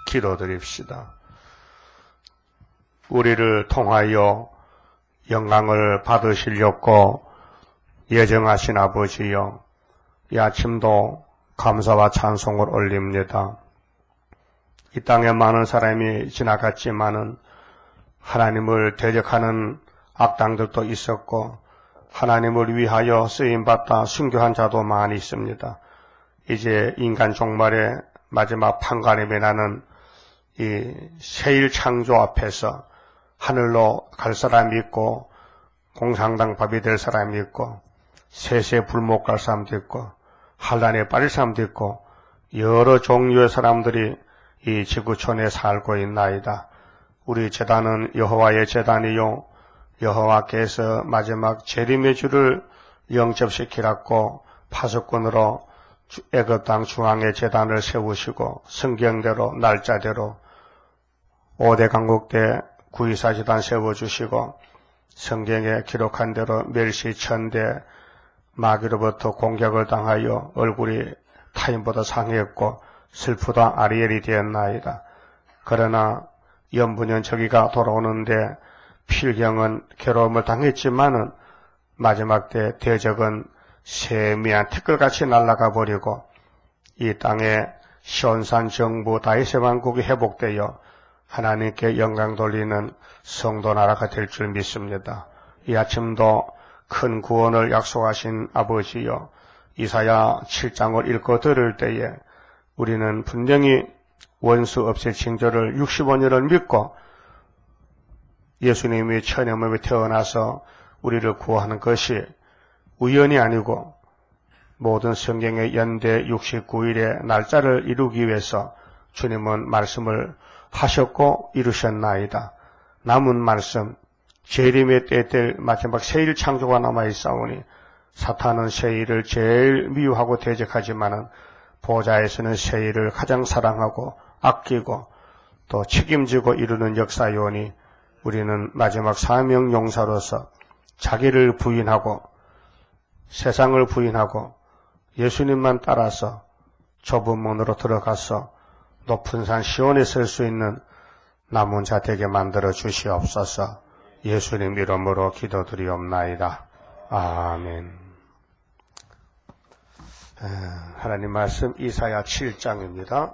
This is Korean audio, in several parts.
기도드립시다. 우리를 통하여 영광을 받으시려고 예정하신 아버지여, 이 아침도 감사와 찬송을 올립니다. 이 땅에 많은 사람이 지나갔지만은 하나님을 대적하는 악당들도 있었고 하나님을 위하여 쓰임받다 순교한 자도 많이 있습니다. 이제 인간 종말의 마지막 판가름에 나는 이 세일 창조 앞에서 하늘로 갈 사람이 있고 공상당 밥이 될 사람이 있고 세세 불목 갈 사람도 있고 환란에 빠질 사람도 있고 여러 종류의 사람들이 이 지구촌에 살고 있나이다. 우리 제단은 여호와의 제단이요, 여호와께서 마지막 재림의 주를 영접시키라고 파수꾼으로 애굽 땅 중앙에 제단을 세우시고 성경대로 날짜대로 5대 강국 때 924 제단 세워주시고 성경에 기록한 대로 멸시 천대 마귀로부터 공격을 당하여 얼굴이 타인보다 상했고 슬프다 아리엘이 되었나이다. 그러나 연분연 저기가 돌아오는데 필경은 괴로움을 당했지만은 마지막 때 대적은 세미한 태클같이 날아가 버리고 이 땅에 시온산 정부 다윗의 왕국이 회복되어 하나님께 영광 돌리는 성도 나라가 될 줄 믿습니다. 이 아침도 큰 구원을 약속하신 아버지여, 이사야 7장을 읽고 들을 때에 우리는 분명히 원수 없을 징조를 65년을 믿고 예수님이 천의 몸에 태어나서 우리를 구하는 것이 우연이 아니고 모든 성경의 연대 69일의 날짜를 이루기 위해서 주님은 말씀을 하셨고 이루셨나이다. 남은 말씀, 재림의 때 될 마지막 세일 창조가 남아있사오니 사탄은 세일을 제일 미워하고 대적하지만은 보좌에서는 세일을 가장 사랑하고 아끼고 또 책임지고 이루는 역사요니 우리는 마지막 사명 용사로서 자기를 부인하고 세상을 부인하고 예수님만 따라서 좁은 문으로 들어가서 높은 산 시온에 설 수 있는 남은 자 되게 만들어 주시옵소서. 예수님 이름으로 기도드리옵나이다. 아멘. 하나님 말씀 이사야 7장입니다.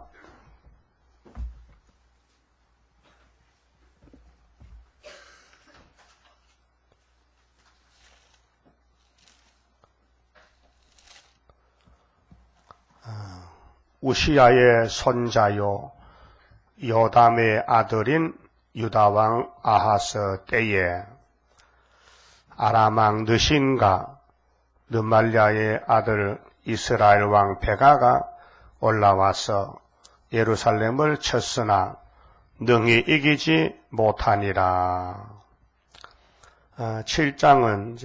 우시야의 손자요 요담의 아들인 유다왕 아하스 때에 아람왕 느신과 르말랴의 아들 이스라엘 왕 베가가 올라와서 예루살렘을 쳤으나 능히 이기지 못하니라. 7장은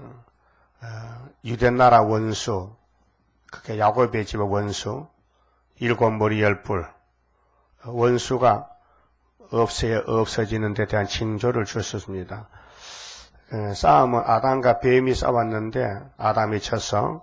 유대나라 원수, 그게 야곱의 집의 원수, 7머리 10뿔, 원수가 없어지는 데 대한 징조를 줬습니다. 싸움은 아담과 뱀이 싸웠는데 아담이 져서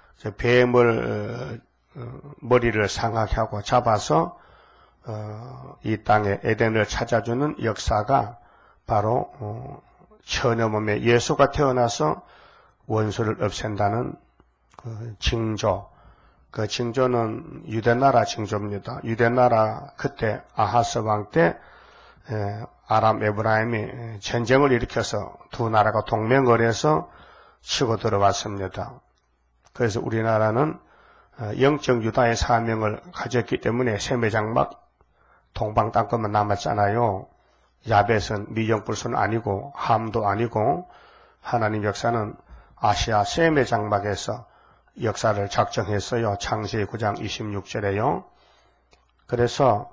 뱀을 머리를 상하게 하고 잡아서 이 땅에 에덴을 찾아주는 역사가 바로 처녀 몸에 예수가 태어나서 원수를 없앤다는 그 징조. 그 징조는 유대나라 징조입니다. 유대나라 그때 아하스 왕 때 아람 에브라임이 전쟁을 일으켜서 두 나라가 동맹을 해서 치고 들어왔습니다. 그래서 우리나라는 영적 유다의 사명을 가졌기 때문에 세매장막 동방 땅끝만 남았잖아요. 야벳은 미정불순 아니고 함도 아니고 하나님 역사는 아시아 세매장막에서 역사를 작정했어요. 창세기 9장 26절에요. 그래서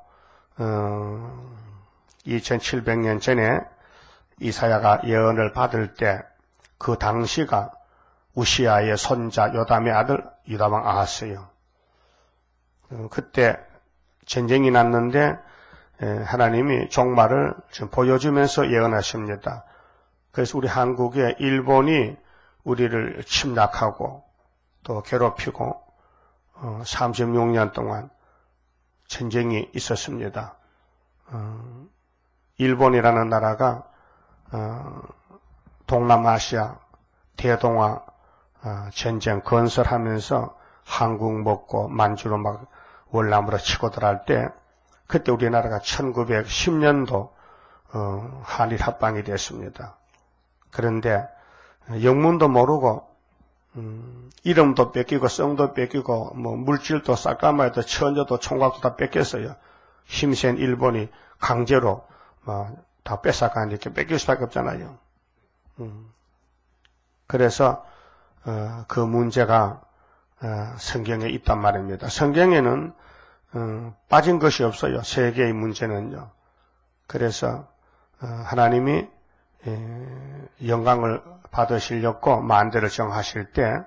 2700년 전에 이사야가 예언을 받을 때 그 당시가 우시야의 손자 요담의 아들 유다왕 아하스요. 그때 전쟁이 났는데 하나님이 종말을 지금 보여주면서 예언하십니다. 그래서 우리 한국에 일본이 우리를 침략하고 또 괴롭히고 36년 동안 전쟁이 있었습니다. 일본이라는 나라가 동남아시아, 대동아 전쟁 건설하면서 한국 먹고 만주로 막 월남으로 치고 들어갈 때 그때 우리나라가 1910년도 한일 합방이 됐습니다. 그런데 영문도 모르고 이름도 뺏기고 성도 뺏기고 뭐 물질도 쌀가마에도 천저도 총각도 다 뺏겼어요. 힘센 일본이 강제로 다 뺏어가니까 이렇게 뺏길 수밖에 없잖아요. 그래서 그 문제가 성경에 있단 말입니다. 성경에는 빠진 것이 없어요. 세계의 문제는요. 그래서 하나님이 영광을 받으시려고 만대를 정하실 때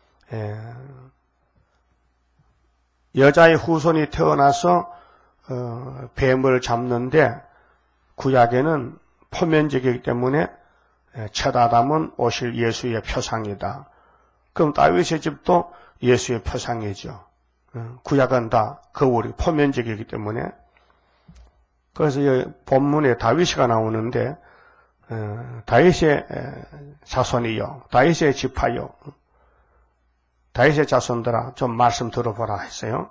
여자의 후손이 태어나서 뱀을 잡는데 구약에는 포면적이기 때문에 첫 아담은 오실 예수의 표상이다. 그럼 다윗의 집도 예수의 표상이죠. 구약은 다 거울이 포면적이기 때문에. 그래서 본문에 다윗이가 나오는데 다윗의 자손이요, 다윗의 지파요, 다윗의 자손들아 좀 말씀 들어보라 했어요.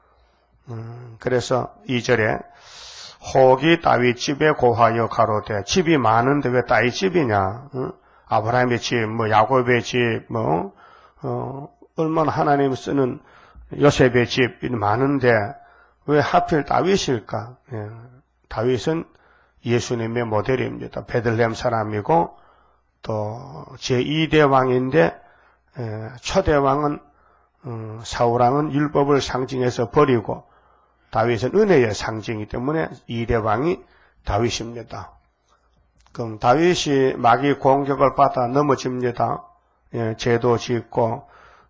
그래서 2절에 혹이 다윗 집에 고하여 가로되, 집이 많은데 왜 다윗 집이냐? 아브라함의 집, 야곱의 집, 얼마나 하나님 쓰는 요셉의 집이 많은데 왜 하필 다윗일까? 다윗은 예수님의 모델입니다. 베들레헴 사람이고 또 제2대 왕인데 초대 왕은 사울왕은 율법을 상징해서 버리고 다윗은 은혜의 상징이기 때문에 2대 왕이 다윗입니다. 그럼 다윗이 마귀 공격을 받아 넘어집니다. 죄도 짓고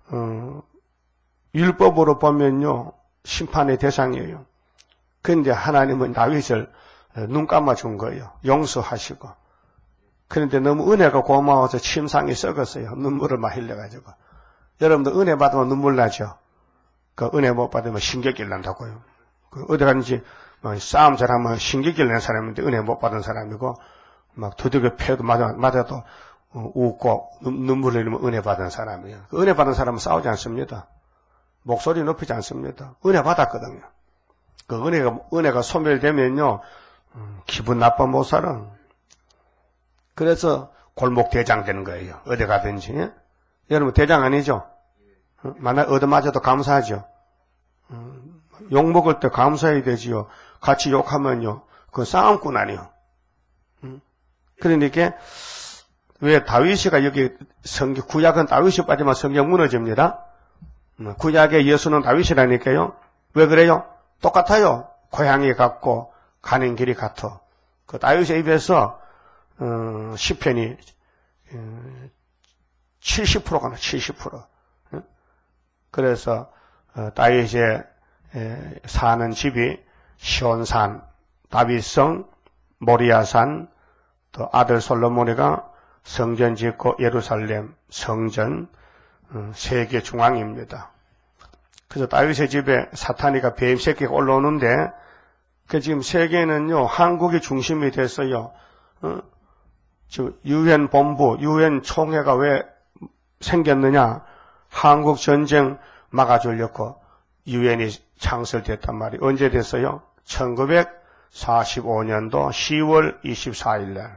율법으로 보면요 심판의 대상이에요. 그런데 하나님은 다윗을 눈 감아준 거예요. 용서하시고. 그런데 너무 은혜가 고마워서 침상이 썩었어요. 눈물을 막 흘려가지고. 여러분도 은혜 받으면 눈물 나죠? 그 은혜 못 받으면 신경질 난다고요. 어디 가든지 싸움 잘하면 신경질 낸 사람인데 은혜 못 받은 사람이고 막 두들겨 패도 맞아도 웃고 눈물 흘리면 은혜 받은 사람이에요. 은혜 받은 사람은 싸우지 않습니다. 목소리 높이지 않습니다. 은혜 받았거든요. 그 은혜가 소멸되면요 기분 나빠 못 살아. 그래서 골목 대장 되는 거예요. 어디 가든지. 여러분 대장 아니죠? 만약 얻어맞아도 감사하죠. 욕 먹을 때 감사해야 되지요. 같이 욕하면요 그 싸움꾼 아니요. 그러니까 왜 다윗이가 여기 성경 구약은 다윗이 빠지면 성경 무너집니다. 구약의 예수는 다윗이라니까요. 왜 그래요? 똑같아요. 고향이 같고 가는 길이 같아. 그 다윗의 입에서 시편이 70%가 나 70%. 그래서 다윗의 사는 집이 시온산, 다윗성, 모리아산, 또 아들 솔로몬이가 성전 짓고 예루살렘 성전 세계 중앙입니다. 그래서 다윗의 집에 사탄이가 뱀 새끼가 올라오는데 그 지금 세계는요 한국이 중심이 됐어요. 유엔 본부, 유엔 총회가 왜 생겼느냐? 한국 전쟁 막아주려고 유엔이 창설됐단 말이에요. 언제 됐어요? 1945년도 10월 24일 날.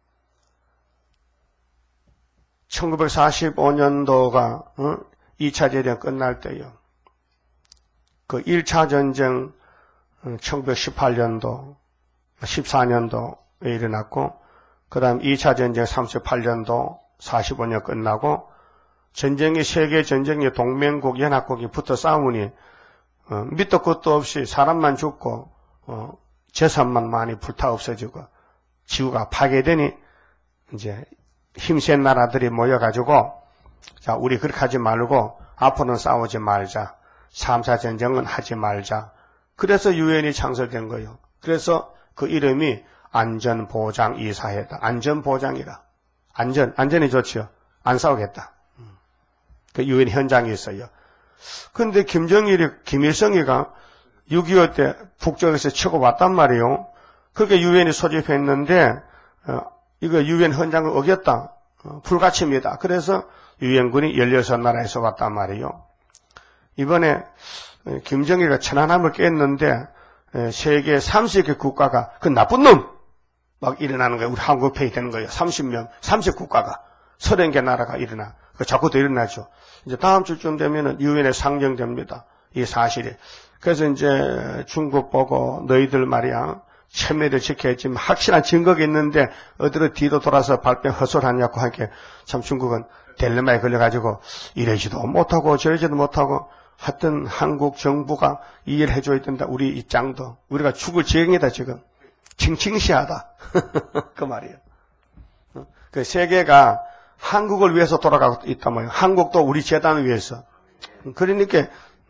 1945년도가 2차 전쟁 끝날 때요. 그 1차 전쟁 1918년도, 14년도에 일어났고 그 다음 2차 전쟁 38년도 45년 끝나고 전쟁이 세계 전쟁이 동맹국 연합국이 붙어 싸우니 밑도 끝도 없이 사람만 죽고 재산만 많이 불타 없어지고 지구가 파괴되니 이제 힘센 나라들이 모여가지고 자 우리 그렇게 하지 말고 앞으로는 싸우지 말자. 3차 전쟁은 하지 말자. 그래서 유엔이 창설된 거예요. 그래서 그 이름이 안전보장이사회다. 안전보장이라. 안전이 좋지요. 안 싸우겠다. 그 유엔 현장에 있어요. 근데 김일성이가 6.25 때 북쪽에서 치고 왔단 말이에요. 그렇게 유엔이 소집했는데 이거 유엔 헌장을 어겼다. 불가침이다. 그래서 유엔군이 16나라에서 왔단 말이에요. 이번에 김정일이가 천안함을 깼는데 세계 30개 국가가 그 나쁜 놈 막 일어나는 거예요. 우리 한국 페이 되는 거예요. 30명, 30국가가 30개 나라가 일어나. 그 자꾸도 일어나죠. 이제 다음 주쯤 되면은 유엔에 상정됩니다. 이 사실이. 그래서 이제 중국 보고 너희들 말이야 체면을 지켜야지 확실한 증거가 있는데 어디로 뒤로 돌아서 발뺌 헛소리하냐고 하니까 참 중국은 딜레마에 걸려가지고 이러지도 못하고 저러지도 못하고 하여튼 한국 정부가 이해를 해줘야 된다. 우리 입장도 우리가 죽을 지경이다 지금. 칭칭시하다. 그 말이에요. 그 세계가 한국을 위해서 돌아가고 있단 말이에요. 한국도 우리 재단을 위해서. 그러니까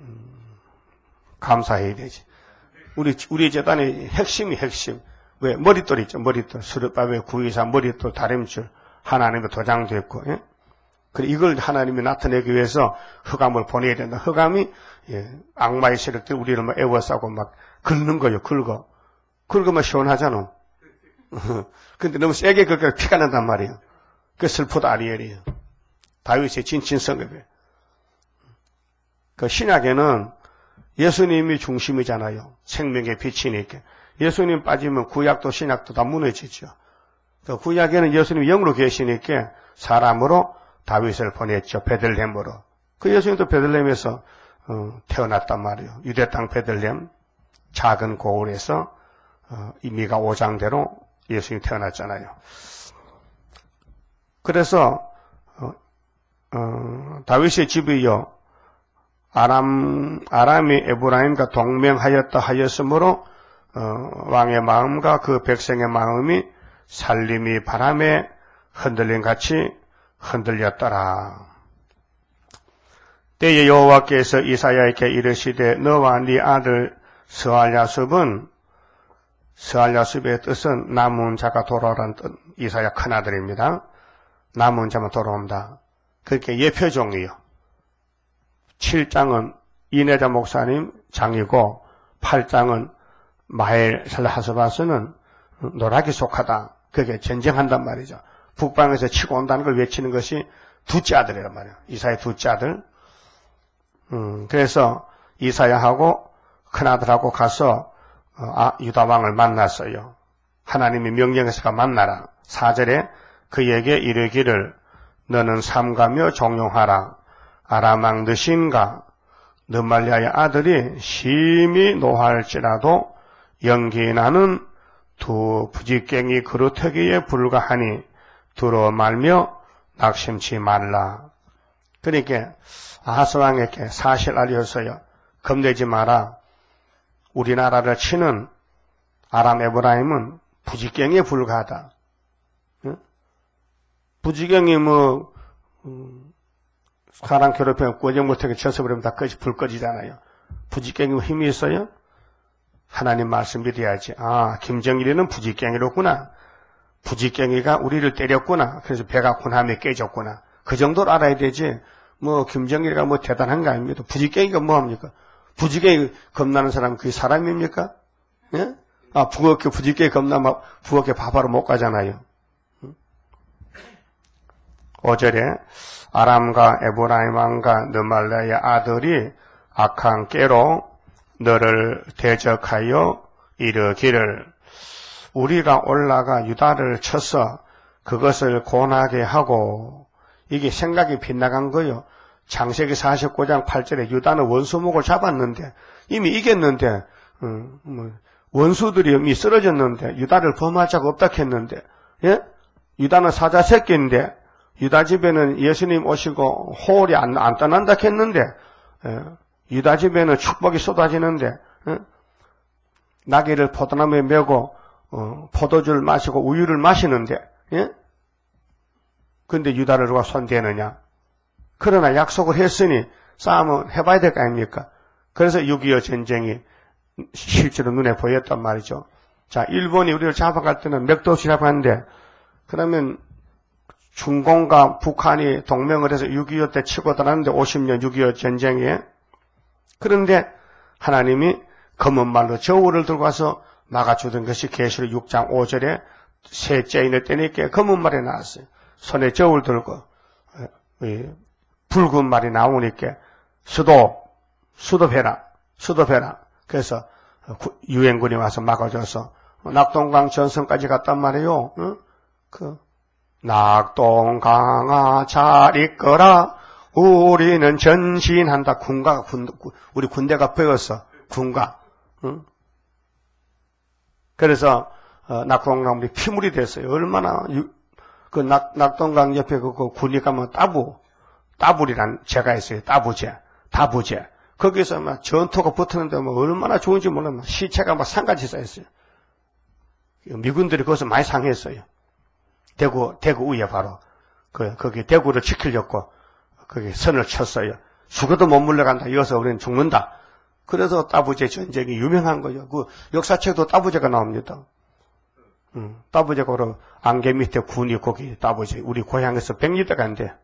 감사해야 되지. 우리 재단의 핵심이 핵심. 왜? 머릿돌 있죠. 머릿돌. 수르바베 924 머릿돌 다림줄. 하나님의 도장도 있고. 예? 그래 이걸 하나님이 나타내기 위해서 흑암을 보내야 된다. 흑암이 악마의 세력들 우리를 막 애워싸고 막 긁는 거예요. 긁으면 시원하잖아. 근데 너무 세게 긁으면 피가 난단 말이에요. 그 슬프다 아리엘이에요. 다윗의 진친성급이에요. 그 신약에는 예수님이 중심이잖아요. 생명의 빛이니까. 예수님 빠지면 구약도 신약도 다 무너지죠. 그 구약에는 예수님이 영으로 계시니까 사람으로 다윗을 보냈죠. 베들레헴으로. 그 예수님도 베들레헴에서 태어났단 말이에요. 유대 땅 베들레헴 작은 고을에서 미가 5장대로 예수님이 태어났잖아요. 그래서 다윗의 집이요 아람이 에브라임과 동맹하였다 하였으므로 왕의 마음과 그 백성의 마음이 살림이 바람에 흔들림 같이 흔들렸더라. 때에 여호와께서 이사야에게 이르시되 너와 네 아들 스알야숲의 뜻은 남은 자가 돌아오라는 뜻. 이사야 큰아들입니다. 남은 자만 돌아온다. 그렇게 예표종이요. 7장은 이내자 목사님 장이고 8장은 마헬 살하스바스는 노락이 속하다. 그게 전쟁한단 말이죠. 북방에서 치고 온다는 걸 외치는 것이 둘째 아들이란 말이에요. 이사야 둘째 아들. 그래서 이사야하고 큰아들하고 가서 유다왕을 만났어요. 하나님이 명령해서가 만나라. 4절에 그에게 이르기를 너는 삼가며 종용하라. 아람왕 느신과 느말리아의 아들이 심히 노할지라도 연기나는 두 부지깽이 그루터기에 불과하니 두루 말며 낙심치 말라. 그러니까 아하스왕에게 사실 알렸어요. 겁내지 마라. 우리나라를 치는 아람 에브라임은 부지깽이에 불과하다. 응? 부지깽이 사람 괴롭히면 꼬정 못하게 쳐서버리면 다 불 꺼지잖아요. 부지깽이 힘이 있어요? 하나님 말씀 믿어야지. 김정일이는 부지깽이로구나. 부지깽이가 우리를 때렸구나. 그래서 배가 군함에 깨졌구나. 그 정도로 알아야 되지. 김정일이가 대단한 거 아닙니다. 부지깽이가 뭐합니까? 부지깽이 겁나는 사람은 그게 사람입니까? 예? 북어께 부지깽이 겁나면 북어께 밥하러 못 가잖아요. 5절에 아람과 에브라임 왕과 느말레의 아들이 악한 깨로 너를 대적하여 이르기를 우리가 올라가 유다를 쳐서 그것을 고나게 하고 이게 생각이 빗나간 거예요. 창세기 49장 8절에 유다는 원수목을 잡았는데 이미 이겼는데 원수들이 이미 쓰러졌는데 유다를 범할 자가 없다 했는데 예? 유다는 사자 새끼인데 유다 집에는 예수님 오시고 호울이 안 떠난다 했는데 유다 집에는 축복이 쏟아지는데 나귀를 포도나무에 메고 포도주를 마시고 우유를 마시는데 예? 근데 유다를 누가 손대느냐? 그러나 약속을 했으니 싸움은 해봐야 될 거 아닙니까? 그래서 6.25 전쟁이 실제로 눈에 보였단 말이죠. 자, 일본이 우리를 잡아갈 때는 맥도 없이 잡았는데 그러면 중공과 북한이 동맹을 해서 6.25 때 치고 들어갔는데 50년 6.25 전쟁에 그런데 하나님이 검은 말로 저울을 들고 와서 막아주던 것이 계시록 6장 5절에 셋째 인을 떼니까 검은 말이 나왔어요. 손에 저울 들고 붉은 말이 나오니까 수도해라. 그래서 유엔군이 와서 막아줘서 낙동강 전선까지 갔단 말이에요. 응? 낙동강아 잘 있거라. 우리는 전진한다. 우리 군대가 배웠어. 군가. 응? 그래서 낙동강물이 피물이 됐어요. 얼마나 낙동강 옆에 그 군이 가면 따불이란 제가 있어요. 다부제. 거기서 막 전투가 붙었는데 뭐 얼마나 좋은지 몰라. 시체가 막 산같이 쌓였어요. 미군들이 거기서 많이 상했어요. 대구 위에 바로 거기 대구를 지키려고 거기 선을 쳤어요. 죽어도 못 물러간다. 이어서 우리는 죽는다. 그래서 따부제 전쟁이 유명한 거예요. 그 역사책도 따부제가 나옵니다. 따부제가 바로 안개 밑에 군이 거기 따부제. 우리 고향에서 100리터가 안 돼.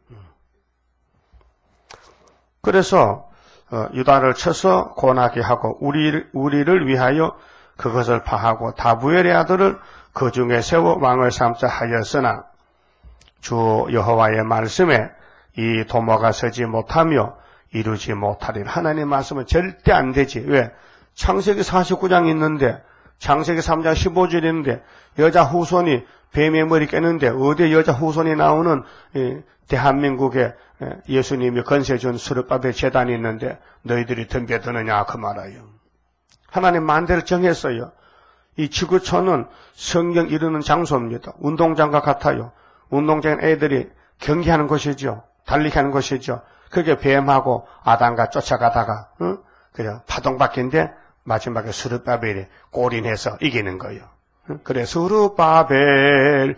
그래서 유다를 쳐서 고나게 하고 우리를 위하여 그것을 파하고 다부엘의 아들을 그 중에 세워 왕을 삼자 하였으나 주 여호와의 말씀에 이 도모가 서지 못하며 이루지 못하리라. 하나님의 말씀은 절대 안 되지. 왜? 창세기 49장 있는데 창세기 3장 15절 있는데 여자 후손이 뱀의 머리 깨는데 어디에 여자 후손이 나오는 대한민국에 예수님이 건세 준 스룹바벨 재단이 있는데 너희들이 덤벼드느냐 그 말이에요. 하나님 마음대로 정했어요. 이 지구촌은 성경 이루는 장소입니다. 운동장과 같아요. 운동장은 애들이 경기하는 곳이죠. 달리기 하는 곳이죠. 그게 뱀하고 아담과 쫓아가다가 그래 파동바퀴인데 마지막에 스룹바벨이 골인해서 이기는 거예요. 그래 스룹바벨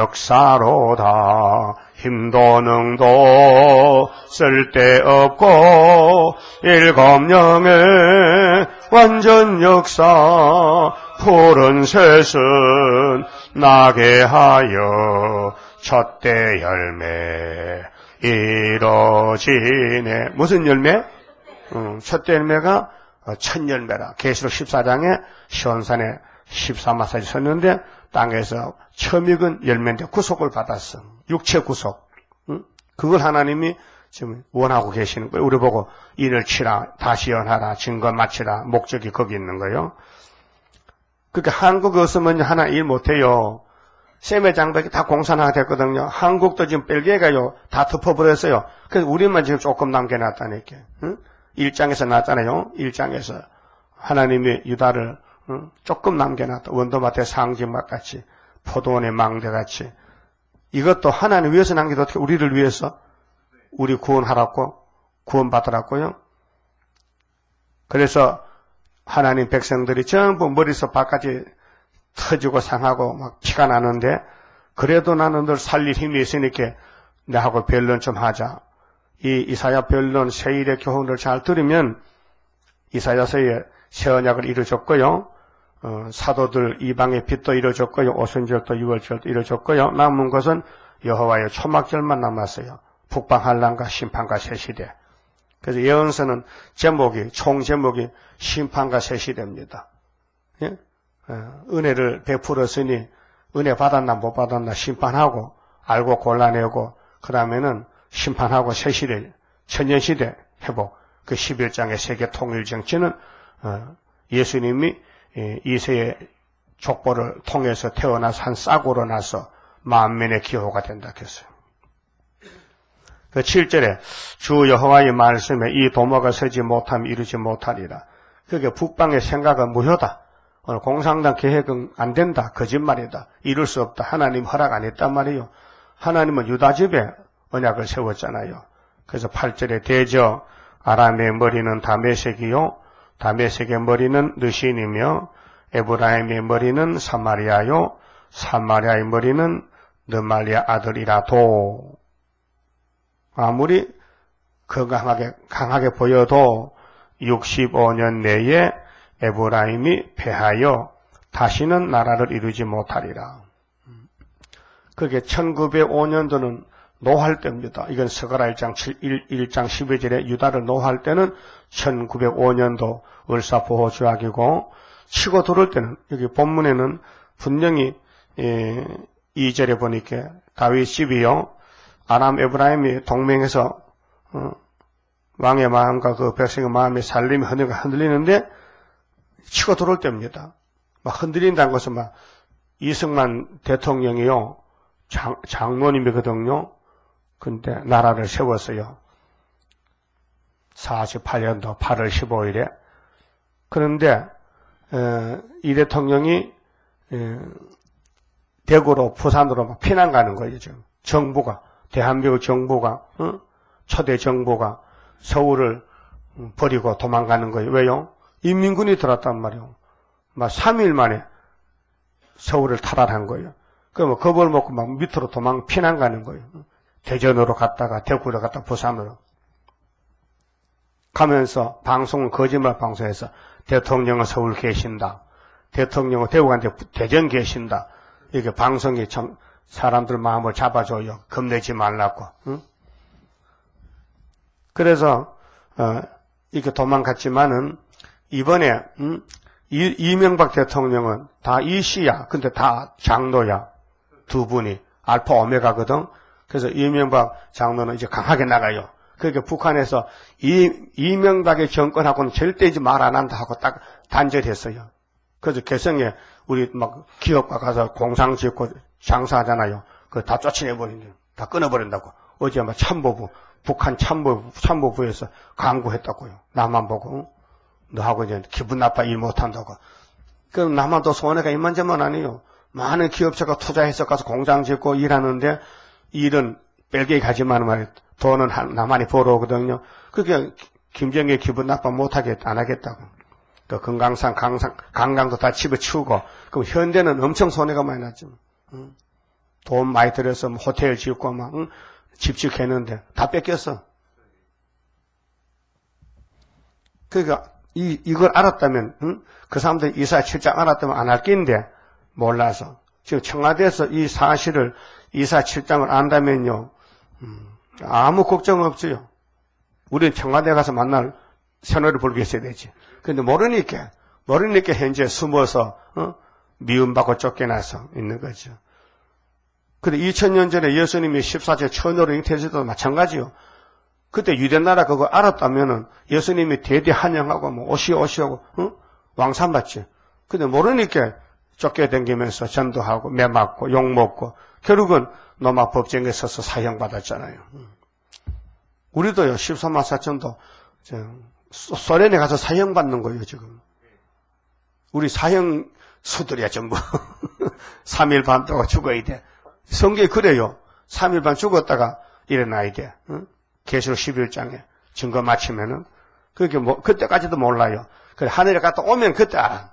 역사로다 힘도 능도 쓸데없고 일검령의 완전 역사 푸른 셋은 나게 하여 첫대 열매 이뤄지네. 무슨 열매? 첫대 열매가 첫 열매라. 계시록 14장에 시온산에 14마사지 섰는데 땅에서 처음 익은 열매인데 구속을 받았어. 육체 구속. 그걸 하나님이 지금 원하고 계시는 거예요. 우리 보고 인을 치라, 다시 연하라, 증거 마치라. 목적이 거기 있는 거예요. 그러니까 한국 없으면 하나 일 못해요. 셈의 장벽이 다 공산화가 됐거든요. 한국도 지금 벨기에가요 다 덮어버렸어요. 그래서 우리만 지금 조금 남겨놨다니까. 1장에서 났잖아요. 1장에서 하나님이 유다를 조금 남겨놨다. 원도마트의 상징막같이 포도원의 망대같이. 이것도 하나님 위해서 남기도 어떻게 우리를 위해서 우리 구원하라고 구원받으라고요. 그래서 하나님 백성들이 전부 머리에서 발까지 터지고 상하고 막 피가 나는데 그래도 나는 늘 살릴 힘이 있으니까 내하고 변론 좀 하자. 이 이사야 변론 세일의 교훈을 잘 들으면 이사야서의 새 언약을 이루어졌고요. 사도들 이방의 빛도 이루어졌고요. 오순절도 6월절도 이루어졌고요. 남은 것은 여호와의 초막절만 남았어요. 북방한란과 심판과 새시대. 그래서 예언서는 총 제목이 심판과 새시대입니다. 예? 은혜를 베풀었으니 은혜 받았나 못 받았나 심판하고 알고 골라내고 그 다음에는 심판하고 새시대 천년시대 회복. 그 11장의 세계 통일 정치는 예수님이 이세의 족보를 통해서 태어나서 한 싹으로 나서 만민의 기호가 된다 했어요. 그 7절에 주 여호와의 말씀에 이 도모가 서지 못하면 이루지 못하리라. 그게 북방의 생각은 무효다. 오늘 공산당 계획은 안 된다. 거짓말이다. 이룰 수 없다. 하나님 허락 안 했단 말이에요. 하나님은 유다 집에 언약을 세웠잖아요. 그래서 8절에 대저 아람의 머리는 다메섹이요 다메섹의 머리는 느신이며 에브라임의 머리는 사마리아요 사마리아의 머리는 느말리아 아들이라도. 아무리 강하게 보여도 65년 내에 에브라임이 패하여 다시는 나라를 이루지 못하리라. 그게 1905년도는 노할 때입니다. 이건 스가랴 1장 12절에 유다를 노할 때는 1905년도 을사보호주약이고 치고 들어올 때는 여기 본문에는 분명히 2절에 보니까 다윗 집이요 아람 에브라임이 동맹해서 왕의 마음과 그 백성의 마음이 살림이 흔들리는데 치고 들어올 때입니다. 막 흔들린다는 것은 막 이승만 대통령이요 장모님이거든요. 근데 나라를 세웠어요. 48년도 8월 15일에. 그런데 이 대통령이 대구로 부산으로 막 피난 가는 거예요. 지금 정부가 대한민국 정부가 초대 정부가 서울을 버리고 도망가는 거예요. 왜요? 인민군이 들어왔단 말이에요. 막 3일 만에 서울을 탈환한 거예요. 그러면 겁을 먹고 막 밑으로 피난 가는 거예요. 대전으로 갔다가 대구로 갔다가 부산으로 가면서 방송은 거짓말 방송에서 대통령은 서울 계신다. 대통령은 대구한테 대전 계신다. 이게 방송이 참 사람들 마음을 잡아줘요. 겁내지 말라고. 응? 그래서 이렇게 도망갔지만은 이번에 이명박 대통령은 다 이씨야. 근데 다 장로야. 두 분이 알파 오메가거든. 그래서 이명박 장로는 이제 강하게 나가요. 그러니까 북한에서 이명박의 정권하고는 절대 이제 말 안 한다 하고 딱 단절했어요. 그래서 개성에 우리 막 기업가 가서 공장 짓고 장사하잖아요. 그거 다 쫓아내버린대요. 다 끊어버린다고. 어제 막 참모부, 북한 참모부에서 강구했다고요. 나만 보고. 너하고 이제 기분 나빠 일 못한다고. 그럼 나만도 손해가 이만저만 아니에요. 많은 기업체가 투자해서 가서 공장 짓고 일하는데 일은 뺄게 가지만 말이에요. 돈은 나만이 벌어오거든요. 그게 김정일 기분 나빠 안 하겠다고. 그 금강산, 강강도 다 집어치우고, 그럼 현대는 엄청 손해가 많이 났죠. 돈 많이 들여서 호텔 짓고 막, 집 짓겠는데 다 뺏겼어. 그러니까 이걸 알았다면, 그 사람들 이사 칠장 알았다면 안 할 낀데, 몰라서. 지금 청와대에서 이 사실을, 이사 칠장을 안다면요, 아무 걱정 없어요. 우리는 청와대 가서 만날 선호를 벌고 있어야 되지. 근데 모르니까 현재 숨어서, 미움받고 쫓겨나서 있는 거죠. 근데 2000년 전에 예수님이 14세 천으로 잉태했을 때도 마찬가지요. 그때 유대나라 그거 알았다면은 예수님이 대대 환영하고 뭐 오시오고, 왕산 받지. 근데 모르니까 쫓겨다니면서 전도하고 매맞고 욕먹고 결국은 로마 법정에 서서 사형받았잖아요. 우리도요 14만 4천도 소련에 가서 사형받는 거예요 지금. 우리 사형수들이야 전부. 3일 반 동안 죽어야 돼. 성경이 그래요. 3일 반 죽었다가 일어나야 돼. 계시록 11장에 증거 마치면은 그게 뭐 그때까지도 몰라요. 그래 하늘에 갔다 오면 그때 알아.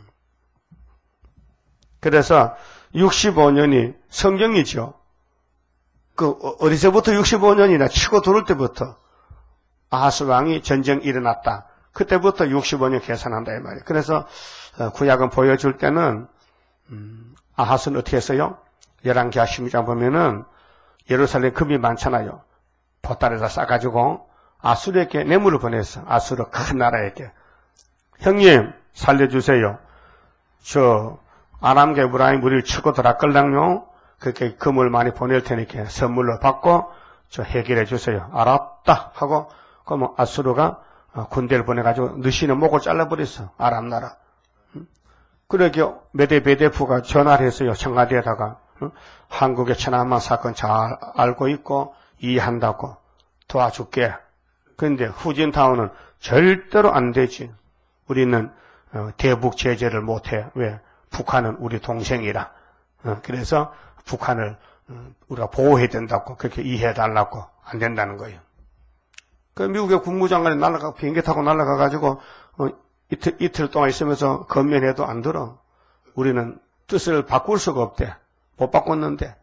그래서 65년이 성경이죠. 그 어디서부터 65년이나 치고 들어올 때부터 아하스 왕이 전쟁 일어났다. 그때부터 65년 계산한다 이 말이에요. 그래서 구약은 보여줄 때는 아하스는 어떻게 했어요? 열왕기하 16장 보면은 예루살렘 금이 많잖아요. 보따리에다 싸가지고 아수르에게 뇌물을 보냈어. 아수르 큰 나라에게. 형님 살려주세요. 저 아람계 에브라임 우리를 치고 들어갈랑요. 그렇게 금을 많이 보낼 테니까 선물로 받고 저 해결해 주세요. 알았다 하고 그러면 아수르가 군대를 보내가지고 느시는 목을 잘라버렸어. 아람 나라. 그러게 메데베데프가 전화를 했어요. 청와대에다가 한국의 천안함 사건 잘 알고 있고 이해한다고 도와줄게. 그런데 후진타운은 절대로 안 되지. 우리는 대북 제재를 못해. 왜? 북한은 우리 동생이라. 그래서 북한을 우리가 보호해야 된다고 그렇게 이해해달라고 안 된다는 거예요. 그 미국의 국무장관이 비행기 타고 날아가가지고 이틀 동안 있으면서 건면해도 안 들어. 우리는 뜻을 바꿀 수가 없대. 못 바꿨는데.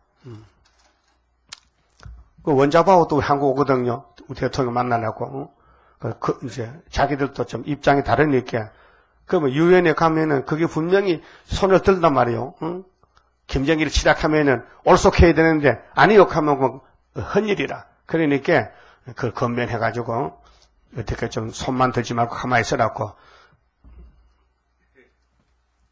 그 원자바오 또 한국 오거든요. 우리 대통령 만나려고. 이제 자기들도 좀 입장이 다르니까. 그러면 유엔에 가면은 그게 분명히 손을 들단 말이에요. 김정일이 치락하면은 올속해야 되는데 아니요 하면 헌일이라. 그러니까 그걸 건면해가지고 어떻게 좀 손만 들지 말고 가만히 있으라고.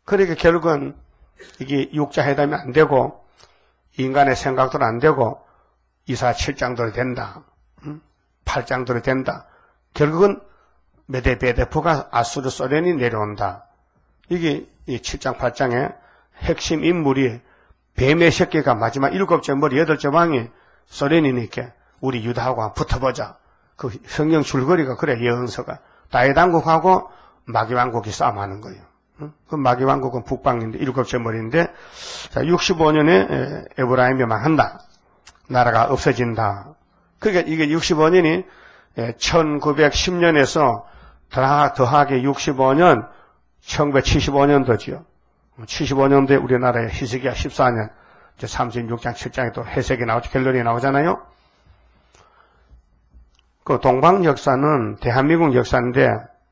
그러니까 결국은 이게 육자회담이 안 되고 인간의 생각도 안 되고 이사 7장도로 된다. 8장도로 된다. 결국은 메드베데프가 아수르 소련이 내려온다. 이게 이 7장 8장의 핵심 인물이 뱀의 새끼가 마지막 7째 머리 8째 왕이 소련이니까 우리 유다하고 붙어보자. 그 성경 줄거리가 그래. 예언서가 다윗왕국하고 마귀왕국이 싸움하는 거예요. 그 마귀왕국은 북방인데 7째 머리인데, 자 65년에 에브라임이 망한다. 나라가 없어진다. 그러니까 이게 65년이 1910년에서 더하게 65년 1975년도지요. 75년도에 우리나라의 히스기야 14년, 이제 36장 7장에 또 해석이 나오죠. 결론이 나오잖아요. 그 동방 역사는 대한민국 역사인데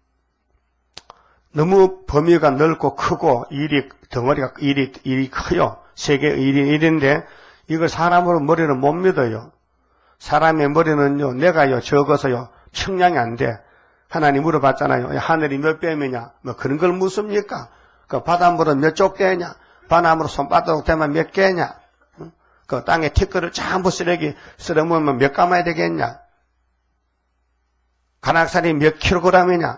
너무 범위가 넓고 크고 덩어리가 일이 커요. 세계 일인데 이걸 사람으로 머리는 못 믿어요. 사람의 머리는요, 내가요, 적어서요, 측량이 안 돼. 하나님 물어봤잖아요. 하늘이 몇 뼘이냐? 뭐 그런 걸 묻습니까? 그 바닷물은 몇 쪽대냐? 바닷물은 손바닥 대면 몇 개냐? 그 땅에 티끌을 전부 쓰레기 쓸어먹으면 몇 가마야 되겠냐? 간악살이 몇 킬로그램이냐?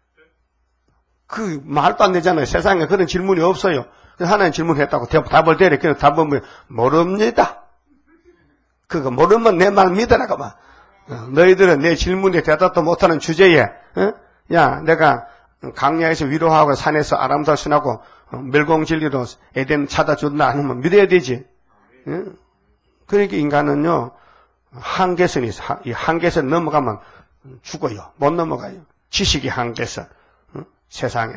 그 말도 안 되잖아요. 세상에 그런 질문이 없어요. 하나님 질문했다고 답을 대래. 그래서 답은 뭐 모릅니다. 그거 모르면 내 말 믿으라고 봐. 너희들은 내 질문에 대답도 못하는 주제에, 야, 내가 강야에서 위로하고 산에서 아람도 신하고 멸공진리로 에덴 찾아준다 하면 믿어야 되지. 그러니까 인간은요, 한계선이 있어. 이 한계선 넘어가면 죽어요. 못 넘어가요. 지식이 한계선. 세상에.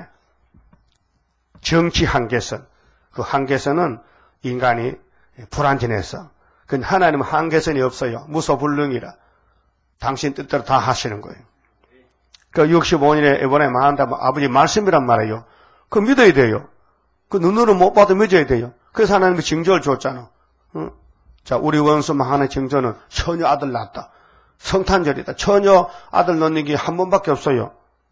정치 한계선. 그 한계선은 인간이 불완전해서. 그 하나님은 한계선이 없어요. 무소불능이라. 당신 뜻대로 다 하시는 거예요. 그 65년에 이번에 망한다면 아버지 말씀이란 말이에요. 그거 믿어야 돼요. 그 눈으로 못 봐도 믿어야 돼요. 그래서 하나님이 징조를 줬잖아. 자, 우리 원수 망하는 징조는 처녀 아들 낳았다. 성탄절이다. 처녀 아들 낳는 게 한 번밖에 없어요.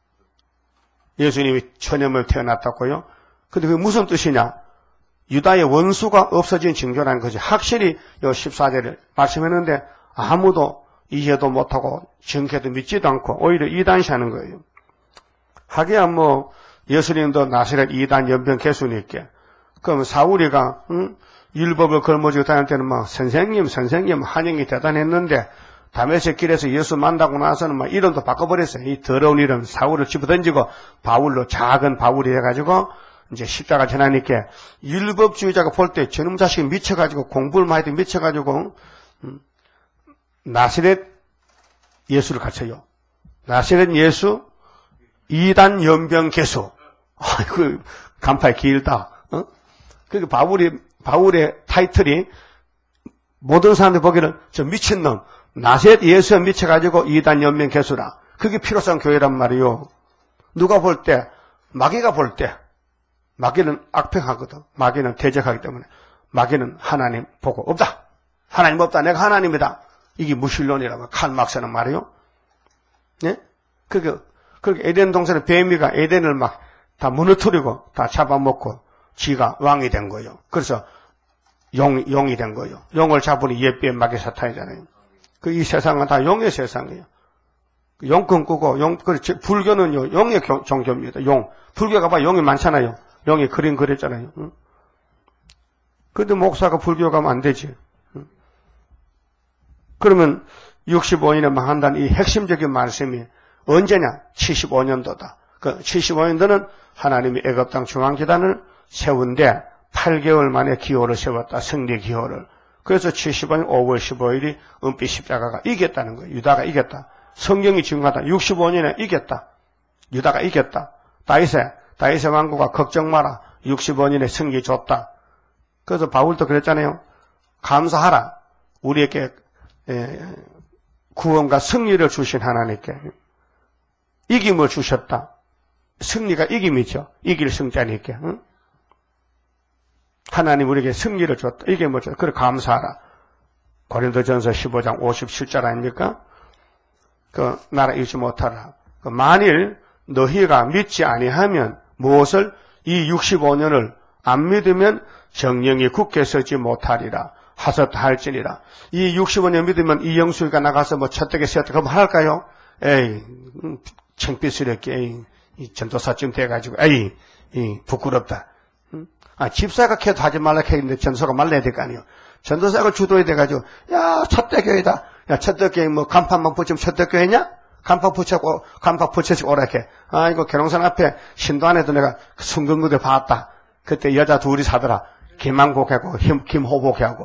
예수님이 처녀물 태어났다고요. 근데 그게 무슨 뜻이냐? 유다의 원수가 없어진 징조라는 거지. 확실히 요 14절을 말씀했는데 아무도 이해도 못하고 정케도 믿지도 않고 오히려 이단시하는 거예요. 하기야 뭐 예수님도 나사렛 이단 연변 개수니까. 그럼 사울이가 율법을 걸머쥐고 다닐 때는 막 선생님 한영이 대단했는데 다메섹 길에서 예수 만나고 나서는 막 이름도 바꿔버렸어요. 이 더러운 이름 사울을 집어던지고 바울로 작은 바울이 해가지고 이제 십자가 전하니까 율법주의자가 볼 때 저놈 자식이 미쳐가지고 공부를 많이 해도 미쳐가지고 나사렛 예수를 갖춰요. 나사렛 예수 이단 연병 개수. 아이고 간파에 길다. 그러니까 바울의 타이틀이 모든 사람들 보기에는 저 미친놈 나사렛 예수에 미쳐가지고 이단 연병 개수라. 그게 필요성 교회란 말이요. 누가 볼 때 마귀가 볼 때 마귀는 악평하거든. 마귀는 대적하기 때문에 마귀는 하나님 보고 없다. 하나님 없다. 내가 하나님이다. 이게 무신론이라고 칼막스는 말이요. 예? 그러니까 에덴 동산의 뱀이가 에덴을 막 다 무너뜨리고 다 잡아먹고 지가 왕이 된 거예요. 그래서 용이 된 거예요. 용을 잡으니 옛뱀 마귀 사탄이잖아요. 이 세상은 다 용의 세상이에요. 용권 꾸고 불교는요 용의 종교입니다. 용. 불교가 봐 용이 많잖아요. 용이 그림 그렸잖아요. 근데 목사가 불교 가면 안 되지. 그러면 65년에 망한다는 이 핵심적인 말씀이 언제냐? 75년도다. 그 75년도는 하나님이 애굽 땅 중앙기단을 세운데 8개월 만에 기호를 세웠다. 승리 기호를. 그래서 75년 5월 15일이 은빛 십자가가 이겼다는 거예요. 유다가 이겼다. 성경이 증거하다. 65년에 이겼다. 유다가 이겼다. 다윗의 왕국아 걱정 마라. 65년에 승리 줬다. 그래서 바울도 그랬잖아요. 감사하라. 우리에게 구원과 승리를 주신 하나님께 이김을 주셨다. 승리가 이김이죠. 이길 승자니까. 응? 하나님 우리에게 승리를 줬다. 이김을 줬다. 그래 감사하라. 고린도전서 15장 57절 아닙니까? 그 나라 잃지 못하라. 만일 너희가 믿지 아니하면 무엇을 이 65년을 안 믿으면 정령이 굳게 서지 못하리라. 하섭할지니라. 이 65년 믿으면 이영수가 나가서 뭐 첫대게 세웠다 그럼 할까요? 에이, 창피스럽게, 에이, 이 전도사쯤 돼가지고, 에이, 부끄럽다. 집사가 캐도 하지 말라 캐는데 전도사가 말라야 될 거 아니에요. 전도사가 주도해야 돼가지고, 야, 첫대 교회다. 야, 첫대 교회 뭐 간판만 붙이면 첫대 교회냐? 간판 붙여서 오라게. 이거 계룡산 앞에 신도 안에도 내가 순금무대 봤다. 그때 여자 둘이 사더라. 김한국하고 김호복하고.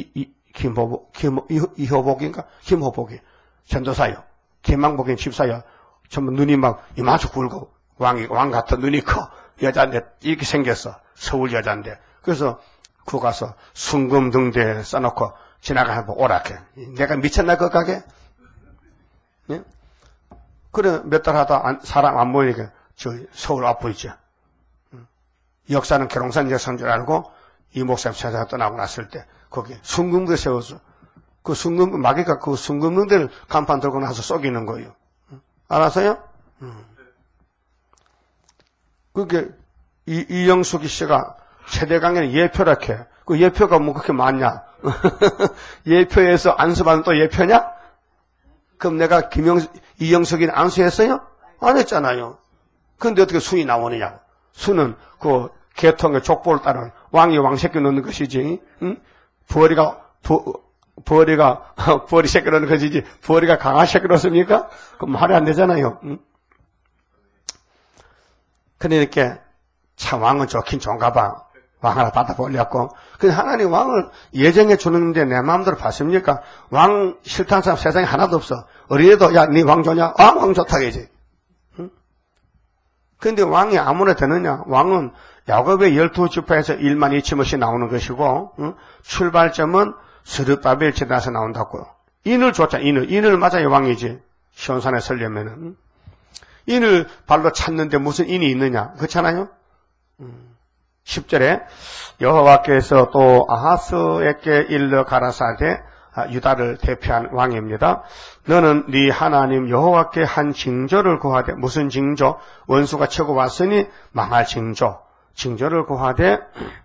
이호복인가? 김호복이. 전도사요. 김한복이 집사요. 전부 눈이 막 이마저 굵고 왕 같은 눈이 커. 여자인데 이렇게 생겼어. 서울 여자인데. 그래서 그 가서 순금등대 써놓고 지나가고 오라게. 내가 미쳤나 그 가게? 예? 그래 몇 달 하다 사람 안 보이니까 저 서울 앞에 있죠. 역사는 계룡산 역사인 줄 알고 이 목사님 찾아가 떠나고 났을 때 거기 순금대 세워서 그 마귀가 그 순금등대를 간판 들고 나서 쏘기는 거예요. 알았어요? 그게 이영숙이 씨가 최대 강의는 예표라케. 그 예표가 뭐 그렇게 많냐? 예표에서 안수받는 또 예표냐? 그럼 내가 이영석이는 안수했어요? 안 했잖아요. 근데 어떻게 수이 나오느냐고. 수는 그 계통의 족보를 따른 왕이 왕새끼 넣는 것이지, 응? 벌이 새끼 넣는 것이지, 벌이가 강아 새끼 넣습니까? 그 말이 안 되잖아요. 응? 그러니까, 참 왕은 좋긴 좋은가 봐. 왕 하나 받아보려고. 근데 하나님 왕을 예정해 주는데 내 마음대로 봤습니까? 왕 싫다는 사람 세상에 하나도 없어. 어린애도, 야, 네 왕 좋냐? 왕 좋다, 이지. 응? 근데 왕이 아무나 되느냐? 왕은 야곱의 12지파에서 1만 2천명씩 나오는 것이고, 응? 출발점은 스룹바벨 지단에서 나온다고요. 인을 줬자, 인을 맞아야 왕이지. 시온산에 서려면은. 응? 인을 발로 찾는데 무슨 인이 있느냐? 그렇잖아요? 10절에 여호와께서 또 아하스에게 일러 가라사대, 유다를 대표한 왕입니다. 너는 네 하나님 여호와께 한 징조를 구하되, 무슨 징조? 원수가 치고 왔으니 망할 징조를 구하되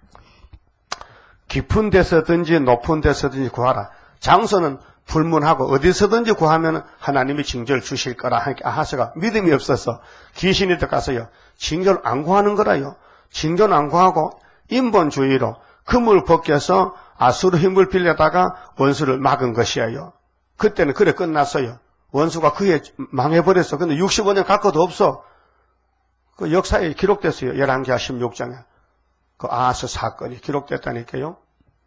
깊은 데서든지 높은 데서든지 구하라. 장소는 불문하고 어디서든지 구하면 하나님이 징조를 주실 거라 하니까 아하스가 믿음이 없어서 귀신이 들어가서요, 징조를 안 구하는 거라요. 징조는 안 구하고 인본주의로 금을 벗겨서 아수르 힘을 빌려다가 원수를 막은 것이에요. 그때는 그래 끝났어요. 원수가 그에 망해버렸어. 근데 65년 갈 것도 없어. 그 역사에 기록됐어요. 열왕기하 16장에. 그 아하스 사건이 기록됐다니까요.